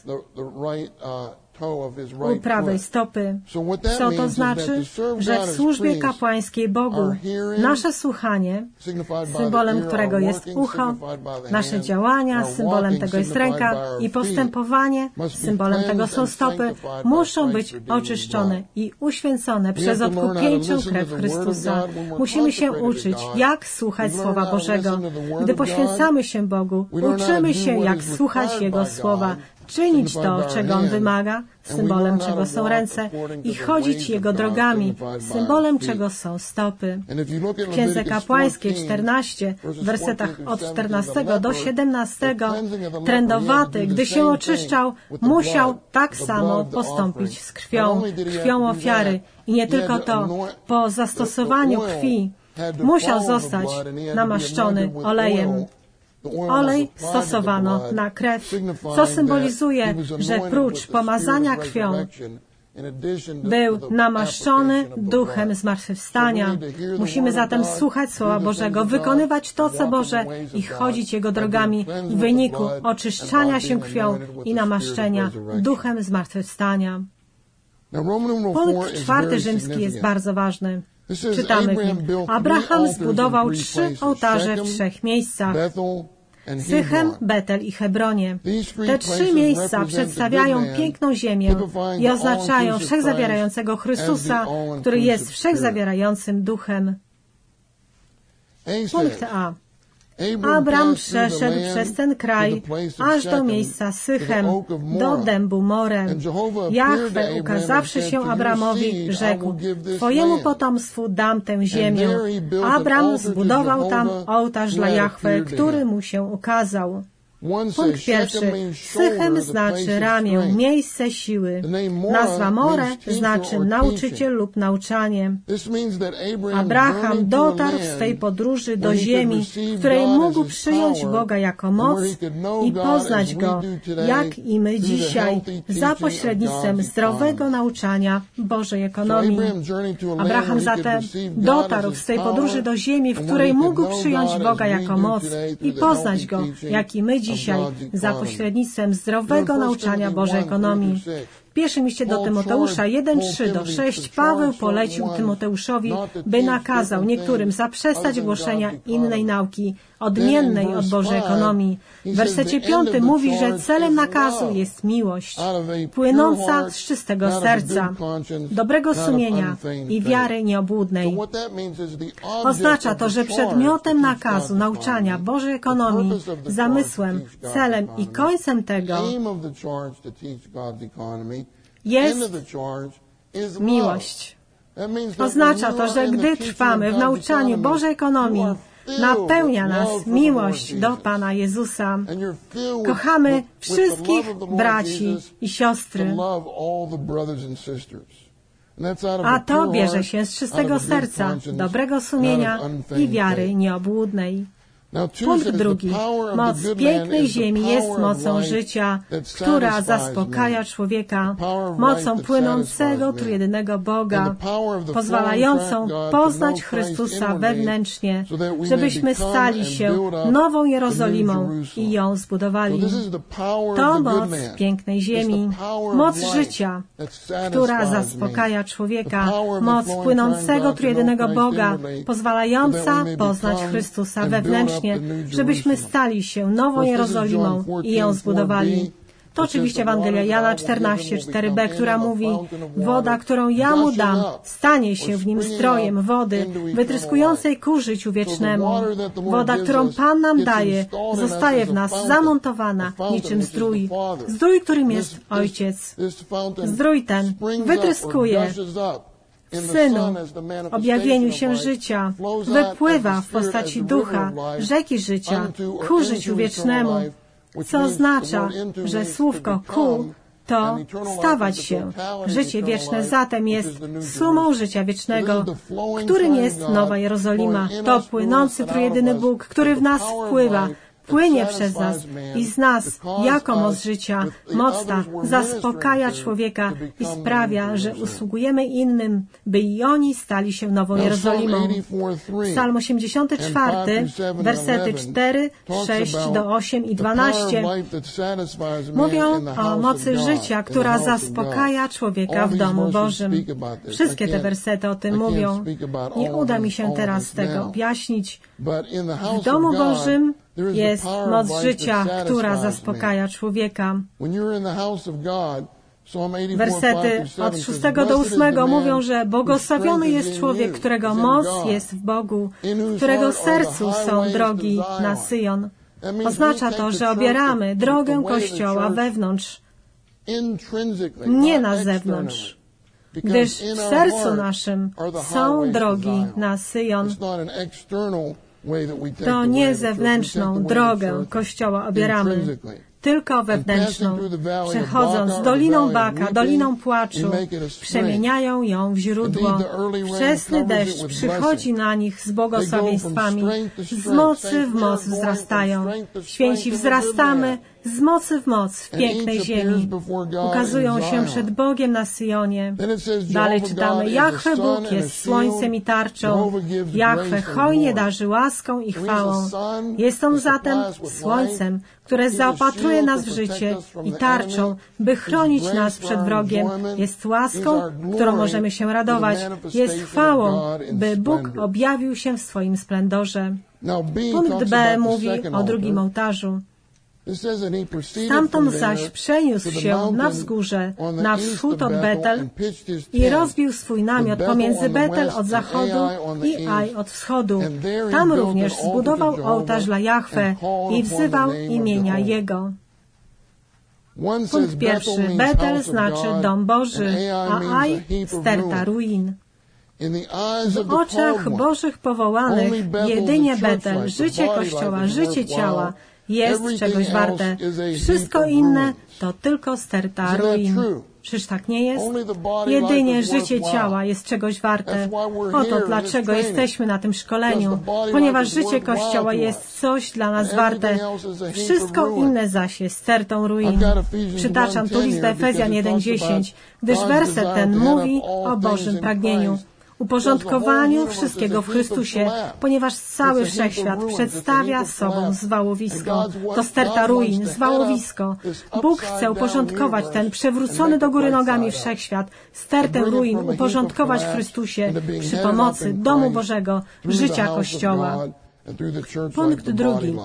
u prawej stopy. Co to znaczy? Że w służbie kapłańskiej Bogu nasze słuchanie, symbolem którego jest ucho, nasze działania, symbolem tego jest ręka i postępowanie, symbolem tego są stopy, muszą być oczyszczone i uświęcone przez odkupieńczą krew Chrystusa. Musimy się uczyć, jak słuchać Słowa Bożego. Gdy poświęcamy się Bogu, uczymy się, jak słuchać Jego Słowa, czynić to, czego On wymaga, symbolem czego są ręce, i chodzić Jego drogami, symbolem czego są stopy. W Księdze Kapłańskiej czternaście, w wersetach od czternastego do siedemnastego, trędowaty, gdy się oczyszczał, musiał tak samo postąpić z krwią, krwią ofiary. I nie tylko to, po zastosowaniu krwi musiał zostać namaszczony olejem. Olej stosowano na krew, co symbolizuje, że prócz pomazania krwią był namaszczony duchem zmartwychwstania. Musimy zatem słuchać Słowa Bożego, wykonywać to, co Boże i chodzić Jego drogami w wyniku oczyszczania się krwią i namaszczenia duchem zmartwychwstania. Punkt czwarty rzymski jest bardzo ważny. Czytamy w nim: Abraham zbudował trzy ołtarze w trzech miejscach: Sychem, Betel i Hebronie. Te trzy miejsca przedstawiają piękną ziemię i oznaczają wszechzawierającego Chrystusa, który jest wszechzawierającym duchem. Punkt A. Abram przeszedł przez ten kraj aż do miejsca Sychem, do dębu More. Jahwe, ukazawszy się Abramowi, rzekł: Twojemu potomstwu dam tę ziemię. Abram zbudował tam ołtarz dla Jahwe, który mu się ukazał. Punkt pierwszy. Sychem znaczy ramię, miejsce siły. Nazwa More znaczy nauczyciel lub nauczanie. Abraham dotarł w swej podróży do ziemi, w której mógł przyjąć Boga jako moc i poznać Go, jak i my dzisiaj, za pośrednictwem zdrowego nauczania Bożej ekonomii. Abraham zatem dotarł w swej podróży do ziemi, w której mógł przyjąć Boga jako moc i poznać Go, jak i my dzisiaj, dzisiaj za pośrednictwem zdrowego nauczania Bożej ekonomii. W pierwszym liście do Tymoteusza jeden, trzy do sześć Paweł polecił Tymoteuszowi, by nakazał niektórym zaprzestać głoszenia innej nauki, odmiennej od Bożej ekonomii. W wersecie piątym mówi, że celem nakazu jest miłość, płynąca z czystego serca, dobrego sumienia i wiary nieobłudnej. Oznacza to, że przedmiotem nakazu nauczania Bożej ekonomii, zamysłem, celem i końcem tego jest miłość. Oznacza to, że gdy trwamy w nauczaniu Bożej ekonomii, napełnia nas miłość do Pana Jezusa. Kochamy wszystkich braci i siostry. A to bierze się z czystego serca, dobrego sumienia i wiary nieobłudnej. Punkt drugi. Moc pięknej ziemi jest mocą życia, która zaspokaja człowieka, mocą płynącego trójjedynego Boga, pozwalającą poznać Chrystusa wewnętrznie, żebyśmy stali się Nową Jerozolimą i ją zbudowali. To moc pięknej ziemi, moc życia, która zaspokaja człowieka, moc płynącego trójjedynego Boga, pozwalająca poznać Chrystusa wewnętrznie, żebyśmy stali się Nową Jerozolimą i ją zbudowali. To oczywiście Ewangelia Jana czternaście, cztery b, która mówi: woda, którą ja mu dam, stanie się w nim zdrojem wody, wytryskującej ku życiu wiecznemu. Woda, którą Pan nam daje, zostaje w nas zamontowana niczym zdrój. Zdrój, którym jest Ojciec. Zdrój ten wytryskuje w Synu, objawieniu się życia, wypływa w postaci ducha, rzeki życia, ku życiu wiecznemu, co oznacza, że słówko ku to stawać się. Życie wieczne zatem jest sumą życia wiecznego, którym jest Nowa Jerozolima. To płynący trójjedyny Bóg, który w nas wpływa, płynie przez nas i z nas, jako moc życia, moc ta zaspokaja człowieka i sprawia, że usługujemy innym, by i oni stali się Nową Jerozolimą. Psalm osiemdziesiąty czwarty, wersety cztery, sześć do osiem i dwanaście mówią o mocy życia, która zaspokaja człowieka w domu Bożym. Wszystkie te wersety o tym mówią. Nie uda mi się teraz tego objaśnić. W domu Bożym jest moc życia, która zaspokaja człowieka. Wersety od szóstego do ósmego mówią, że błogosławiony jest człowiek, którego moc jest w Bogu, w którego sercu są drogi na Syjon. Oznacza to, że obieramy drogę Kościoła wewnątrz, nie na zewnątrz, gdyż w sercu naszym są drogi na Syjon. To nie zewnętrzną drogę Kościoła obieramy, tylko wewnętrzną. Przechodząc doliną Baka, doliną płaczu, przemieniają ją w źródło. Wczesny deszcz przychodzi na nich z błogosławieństwami. Z mocy w moc wzrastają. Święci wzrastamy z mocy w moc w pięknej ziemi. Ukazują się przed Bogiem na Syjonie. Dalej czytamy: Jahwe Bóg jest słońcem i tarczą. Jahwe hojnie darzy łaską i chwałą. Jest On zatem słońcem, które zaopatruje nas w życie, i tarczą, by chronić nas przed wrogiem. Jest łaską, którą możemy się radować. Jest chwałą, by Bóg objawił się w swoim splendorze. Punkt B mówi o drugim ołtarzu. Stamtąd zaś przeniósł się na wzgórze, na wschód od Betel, i rozbił swój namiot pomiędzy Betel od zachodu i Aj od wschodu. Tam również zbudował ołtarz dla Jahwe i wzywał imienia Jego. Punkt pierwszy. Betel znaczy dom Boży, a Aj sterta ruin. W oczach Bożych powołanych jedynie Betel, życie Kościoła, życie ciała, jest czegoś warte. Wszystko inne to tylko sterta ruin. Czyż tak nie jest? Jedynie życie ciała jest czegoś warte. Oto dlaczego jesteśmy na tym szkoleniu. Ponieważ życie Kościoła jest coś dla nas warte. Wszystko inne zaś jest stertą ruin. Przytaczam tu list do Efezjan jeden dziesięć, gdyż werset ten mówi o Bożym pragnieniu, uporządkowaniu wszystkiego w Chrystusie, ponieważ cały wszechświat przedstawia sobą zwałowisko. To sterta ruin, zwałowisko. Bóg chce uporządkować ten przewrócony do góry nogami wszechświat, stertę ruin uporządkować w Chrystusie przy pomocy domu Bożego, życia Kościoła. Punkt drugi.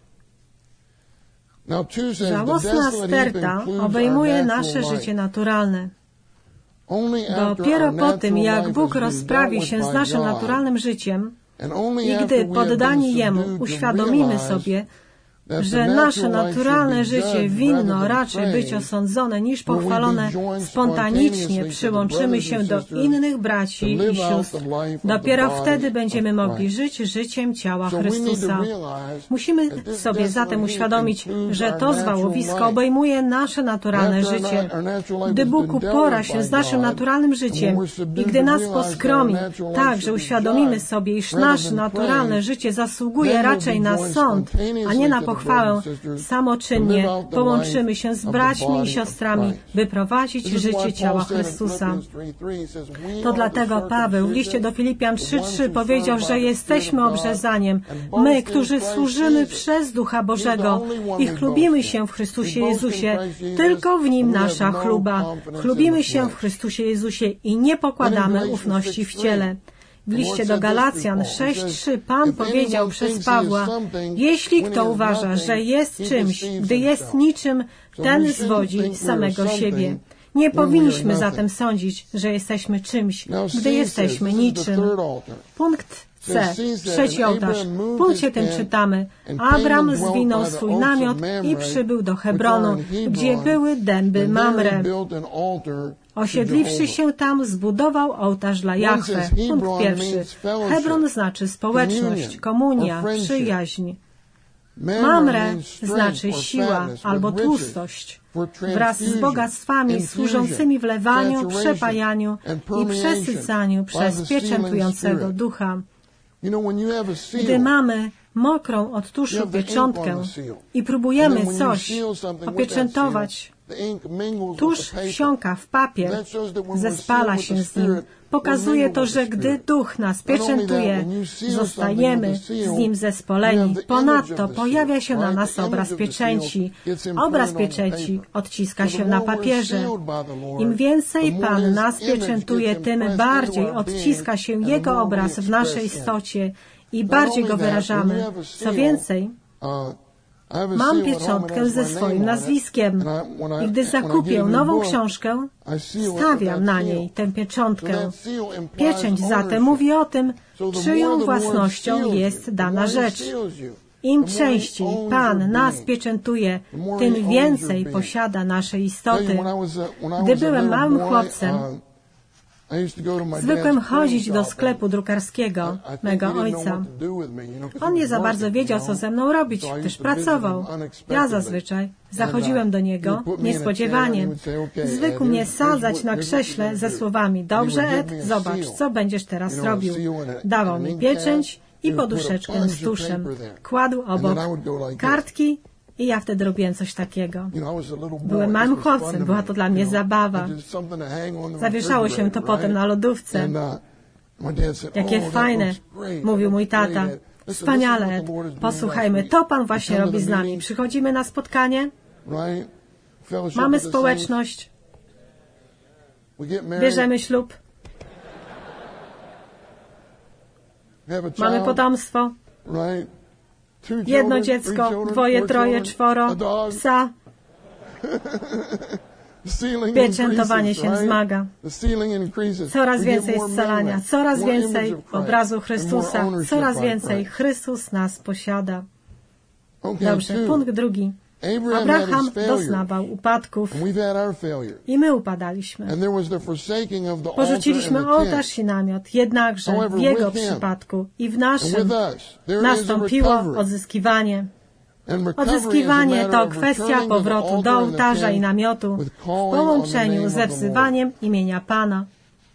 Żałosna sterta obejmuje nasze życie naturalne. Dopiero po tym, jak Bóg rozprawi się z naszym naturalnym życiem i gdy poddani Jemu uświadomimy sobie, że nasze naturalne życie winno raczej być osądzone niż pochwalone, spontanicznie przyłączymy się do innych braci i sióstr. Dopiero wtedy będziemy mogli żyć życiem ciała Chrystusa. Musimy sobie zatem uświadomić, że to zwałowisko obejmuje nasze naturalne życie. Gdy Bóg upora się z naszym naturalnym życiem i gdy nas poskromi, tak, że uświadomimy sobie, iż nasze naturalne życie zasługuje raczej na sąd, a nie na pochwalę, pochwałę, samoczynnie połączymy się z braćmi i siostrami, by prowadzić życie ciała Chrystusa. To dlatego Paweł w liście do Filipian trzy trzy powiedział, że jesteśmy obrzezaniem, my, którzy służymy przez Ducha Bożego i chlubimy się w Chrystusie Jezusie, tylko w Nim nasza chluba. Chlubimy się w Chrystusie Jezusie i nie pokładamy ufności w ciele. W liście do Galacjan sześć trzy Pan powiedział przez Pawła, jeśli kto uważa, że jest czymś, gdy jest niczym, ten zwodzi samego siebie. Nie powinniśmy zatem sądzić, że jesteśmy czymś, gdy jesteśmy niczym. Punkt C. Trzeci ołtarz. W punkcie tym czytamy: Abram zwinął swój namiot i przybył do Hebronu, gdzie były dęby Mamre. Osiedliwszy się tam, zbudował ołtarz dla Jahwe. Punkt pierwszy. Hebron znaczy społeczność, komunia, przyjaźń. Mamre znaczy siła albo tłustość. Wraz z bogactwami służącymi wlewaniu, przepajaniu i przesycaniu przez pieczętującego ducha. Gdy mamy mokrą od tuszu pieczątkę i próbujemy coś opieczętować, tusz wsiąka w papier, zespala się z nim. Pokazuje to, że gdy duch nas pieczętuje, zostajemy z nim zespoleni. Ponadto pojawia się na nas obraz pieczęci. Obraz pieczęci odciska się na papierze. Im więcej Pan nas pieczętuje, tym bardziej odciska się Jego obraz w naszej istocie i bardziej go wyrażamy. Co więcej, mam pieczątkę ze swoim nazwiskiem i gdy zakupię nową książkę, stawiam na niej tę pieczątkę. Pieczęć zatem mówi o tym, czyją własnością jest dana rzecz. Im częściej Pan nas pieczętuje, tym więcej posiada naszej istoty. Gdy byłem małym chłopcem, zwykłem chodzić do sklepu drukarskiego mego ojca. On nie za bardzo wiedział, co ze mną robić, gdyż pracował. Ja zazwyczaj zachodziłem do niego niespodziewanie. Zwykł mnie sadzać na krześle ze słowami: dobrze, Ed, zobacz, co będziesz teraz robił. Dawał mi pieczęć i poduszeczkę z tuszem. Kładł obok kartki i ja wtedy robiłem coś takiego. Byłem małym chłopcem, była to dla mnie zabawa. Zawieszało się to potem na lodówce. Jakie fajne, mówił mój tata. Wspaniale, Ed. Posłuchajmy, to Pan właśnie robi z nami. Przychodzimy na spotkanie, mamy społeczność, bierzemy ślub, mamy potomstwo, jedno dziecko, dwoje, troje, czworo, psa. Pieczętowanie się wzmaga. Coraz więcej scalania, coraz więcej obrazu Chrystusa, coraz więcej Chrystus nas posiada. Dobrze, punkt drugi. Abraham doznawał upadków i my upadaliśmy. Porzuciliśmy ołtarz i namiot, jednakże w jego przypadku i w naszym nastąpiło odzyskiwanie. Odzyskiwanie to kwestia powrotu do ołtarza i namiotu w połączeniu ze wzywaniem imienia Pana.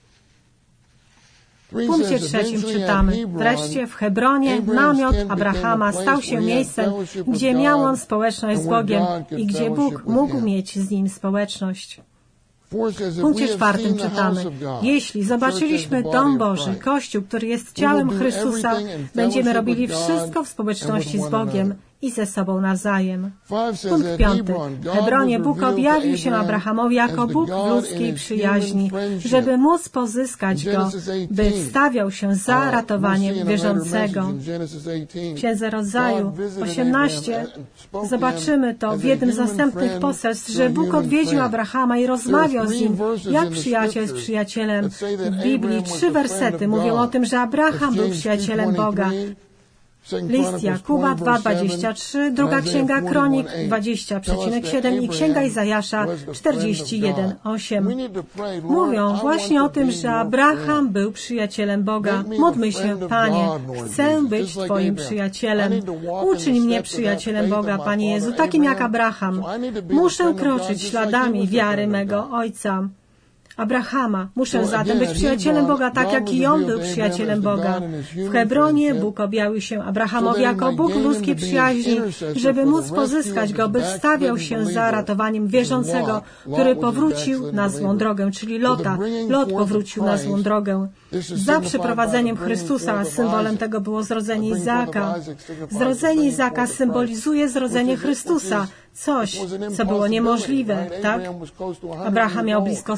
W punkcie trzecim czytamy: wreszcie w Hebronie namiot Abrahama stał się miejscem, gdzie miał on społeczność z Bogiem i gdzie Bóg mógł mieć z nim społeczność. W punkcie czwartym czytamy: jeśli zobaczyliśmy dom Boży, Kościół, który jest ciałem Chrystusa, będziemy robili wszystko w społeczności z Bogiem i ze sobą nawzajem. Punkt piąty. W Hebronie Bóg objawił się Abrahamowi jako Bóg w ludzkiej przyjaźni, żeby móc pozyskać go, by wstawiał się za ratowaniem wierzącego. W Księdze Rodzaju osiemnaście zobaczymy to w jednym z następnych poselstw, że Bóg odwiedził Abrahama i rozmawiał z nim jak przyjaciel z przyjacielem. W Biblii trzy wersety mówią o tym, że Abraham był przyjacielem Boga. List Jakuba dwa dwadzieścia trzy, druga Księga Kronik dwadzieścia przecinek siedem i Księga Izajasza czterdzieści jeden osiem. Mówią właśnie o tym, że Abraham był przyjacielem Boga. Módlmy się: Panie, chcę być Twoim przyjacielem. Uczyń mnie przyjacielem Boga, Panie Jezu, takim jak Abraham. Muszę kroczyć śladami wiary mego Ojca Abrahama. Muszę zatem być przyjacielem Boga, tak jak i on był przyjacielem Boga. W Hebronie Bóg objawił się Abrahamowi jako Bóg ludzkiej przyjaźni, żeby móc pozyskać go, by wstawiał się za ratowaniem wierzącego, który powrócił na złą drogę, czyli Lota. Lot powrócił na złą drogę. Za przeprowadzeniem Chrystusa symbolem tego było zrodzenie Izaaka. Zrodzenie Izaaka symbolizuje zrodzenie Chrystusa. Coś, co było niemożliwe, tak? Abraham miał blisko sto lat.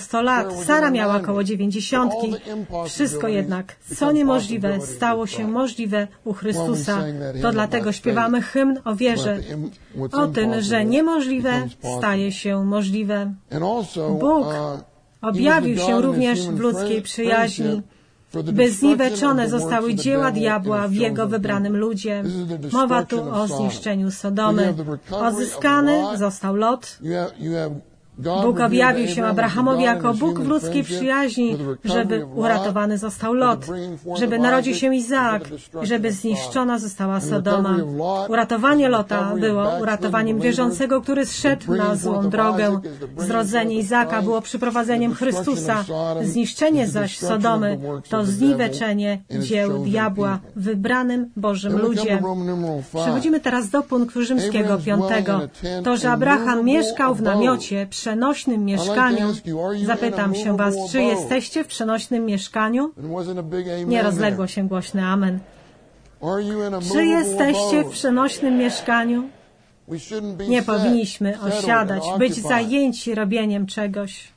Sara miała około dziewięćdziesiątki. Wszystko jednak, co niemożliwe, stało się możliwe u Chrystusa. To dlatego śpiewamy hymn o wierze, o tym, że niemożliwe staje się możliwe. Bóg objawił się również w ludzkiej przyjaźni, by zniweczone zostały dzieła diabła w Jego wybranym ludzie. Mowa tu o zniszczeniu Sodomy. Odzyskany został Lot. Bóg objawił się Abrahamowi jako Bóg w ludzkiej przyjaźni, żeby uratowany został Lot, żeby narodził się Izaak, żeby zniszczona została Sodoma. Uratowanie Lota było uratowaniem wierzącego, który zszedł na złą drogę. Zrodzenie Izaaka było przyprowadzeniem Chrystusa. Zniszczenie zaś Sodomy to zniweczenie dzieł diabła w wybranym Bożym ludzie. Przechodzimy teraz do punktu rzymskiego piątego. To, że Abraham mieszkał w namiocie, przenośnym mieszkaniu. Zapytam się was, czy jesteście w przenośnym mieszkaniu? Nie rozległo się głośne amen. Czy jesteście w przenośnym mieszkaniu? Nie powinniśmy osiadać, być zajęci robieniem czegoś.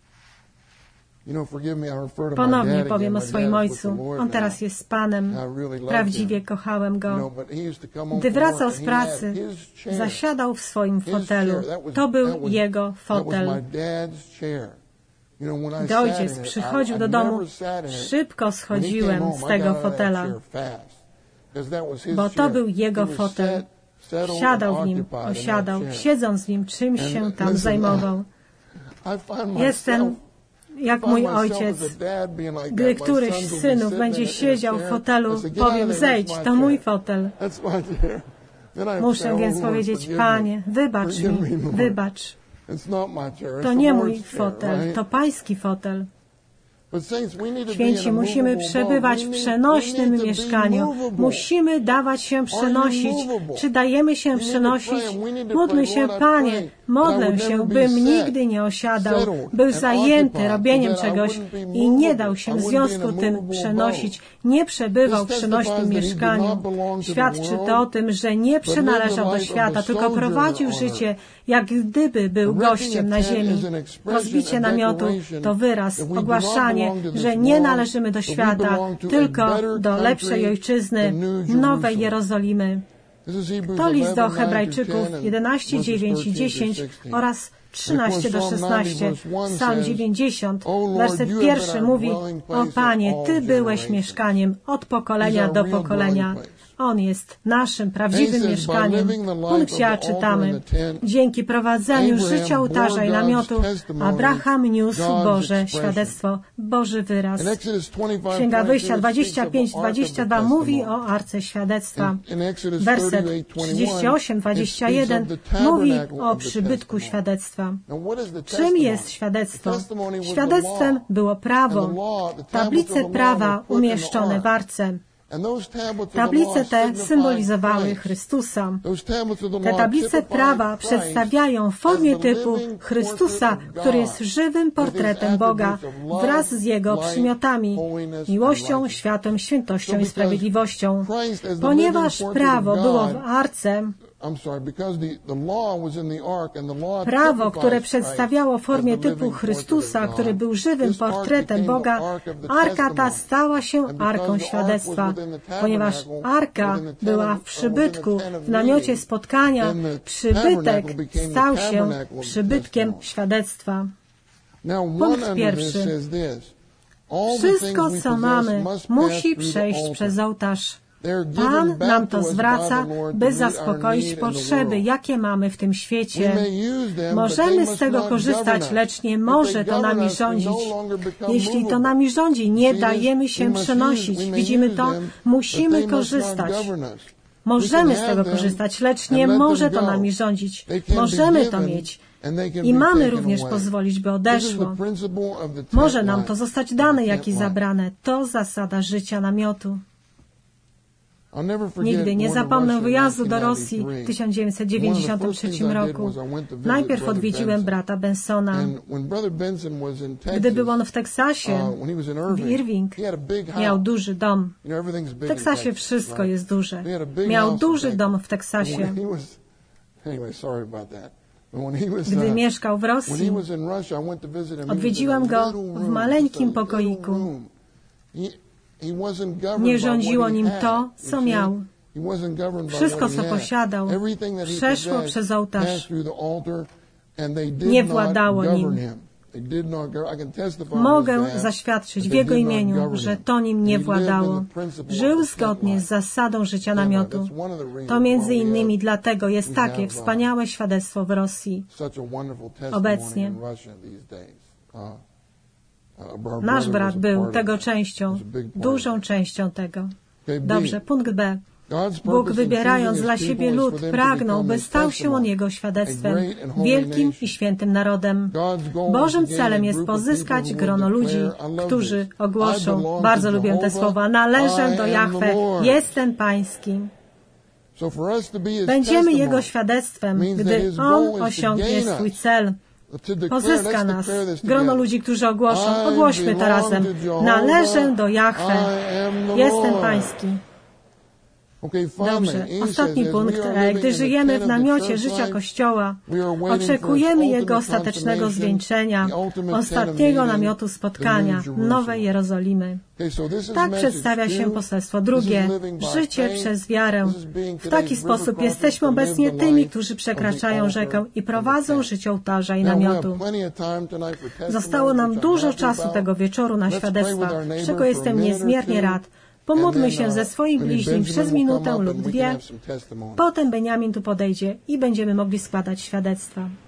Ponownie powiem o swoim ojcu. On teraz jest z Panem. Prawdziwie kochałem go. Gdy wracał z pracy, zasiadał w swoim fotelu. To był jego fotel. Gdy ojciec przychodził do domu, szybko schodziłem z tego fotela, bo to był jego fotel. Siadał w nim, osiadał, siedząc w nim, czymś się tam zajmował. Jestem jak mój ojciec. Gdy któryś z synów będzie siedział w fotelu, powiem, zejdź, to mój fotel. Muszę więc powiedzieć, Panie, wybacz mi, wybacz. To nie mój fotel, to Pański fotel. Święci, musimy przebywać w przenośnym mieszkaniu. Musimy dawać się przenosić. Czy dajemy się przenosić? Módlmy się, Panie, modlę się, bym nigdy nie osiadał, był zajęty robieniem czegoś i nie dał się w związku tym przenosić. Nie przebywał w przenośnym mieszkaniu. Świadczy to o tym, że nie przynależał do świata, tylko prowadził życie, jak gdyby był gościem na ziemi. Rozbicie namiotu to wyraz, ogłaszanie, że nie należymy do świata, tylko do lepszej ojczyzny, Nowej Jerozolimy. To list do Hebrajczyków jedenaście, dziewięć i dziesięć oraz trzynaście do szesnastu. Psalm dziewięćdziesiąt, werset pierwszy mówi: O Panie, Ty byłeś mieszkaniem od pokolenia do pokolenia. On jest naszym prawdziwym mieszkaniem. W punkcie czytamy: dzięki prowadzeniu życia ołtarza i namiotu Abraham niósł Boże świadectwo, Boży wyraz. Księga Wyjścia dwadzieścia pięć, dwadzieścia dwa mówi o Arce Świadectwa. Werset trzydzieści osiem, dwadzieścia jeden mówi o przybytku świadectwa. Czym jest świadectwo? Świadectwem było prawo, tablice prawa umieszczone w Arce. Tablice te symbolizowały Chrystusa. Te tablice prawa przedstawiają w formie typu Chrystusa, który jest żywym portretem Boga wraz z Jego przymiotami, miłością, światłem, świętością i sprawiedliwością. Ponieważ prawo było w Arce, prawo, które przedstawiało w formie typu Chrystusa, który był żywym portretem Boga, Arka ta stała się Arką Świadectwa. Ponieważ Arka była w przybytku, w namiocie spotkania, przybytek stał się przybytkiem świadectwa. Punkt pierwszy. Wszystko, co mamy, musi przejść przez ołtarz. Pan nam to zwraca, by zaspokoić potrzeby, jakie mamy w tym świecie. Możemy z tego korzystać, lecz nie może to nami rządzić. Jeśli to nami rządzi, nie dajemy się przenosić. Widzimy to? Musimy korzystać. Możemy z tego korzystać, lecz nie może to nami rządzić. Możemy to mieć. I mamy również pozwolić, by odeszło. Może nam to zostać dane, jak i zabrane. To zasada życia namiotu. Nigdy nie zapomnę wyjazdu do Rosji w tysiąc dziewięćset dziewięćdziesiątym trzecim roku. Najpierw odwiedziłem brata Bensona. Gdy był on w Teksasie, w Irving, miał duży dom. W Teksasie wszystko jest duże. Miał duży dom w Teksasie. Gdy mieszkał w Rosji, odwiedziłam go w maleńkim pokoiku. Nie rządziło nim to, co miał. Wszystko, co posiadał, przeszło przez ołtarz. Nie władało nim. Mogę zaświadczyć w Jego imieniu, że to nim nie władało. Żył zgodnie z zasadą życia namiotu. To między innymi dlatego jest takie wspaniałe świadectwo w Rosji obecnie. Nasz brat był tego częścią, dużą częścią tego. Dobrze, punkt B. Bóg, wybierając dla siebie lud, pragnął, by stał się on Jego świadectwem, wielkim i świętym narodem. Bożym celem jest pozyskać grono ludzi, którzy ogłoszą, bardzo lubię te słowa, należę do Jahwe, jestem Pański. Będziemy Jego świadectwem, gdy On osiągnie swój cel. Pozyska nas. Grono ludzi, którzy ogłoszą, ogłośmy to razem. Należę do Jahwe, jestem Pański. Dobrze, ostatni punkt. Gdy żyjemy w namiocie życia Kościoła, oczekujemy Jego ostatecznego zwieńczenia, ostatniego namiotu spotkania, Nowej Jerozolimy. Tak przedstawia się poselstwo drugie, życie przez wiarę. W taki sposób jesteśmy obecnie tymi, którzy przekraczają rzekę i prowadzą życie ołtarza i namiotu. Zostało nam dużo czasu tego wieczoru na świadectwa, z czego jestem niezmiernie rad. Pomódlmy się ze swoim bliźnim przez minutę lub dwie. Potem Beniamin tu podejdzie i będziemy mogli składać świadectwa.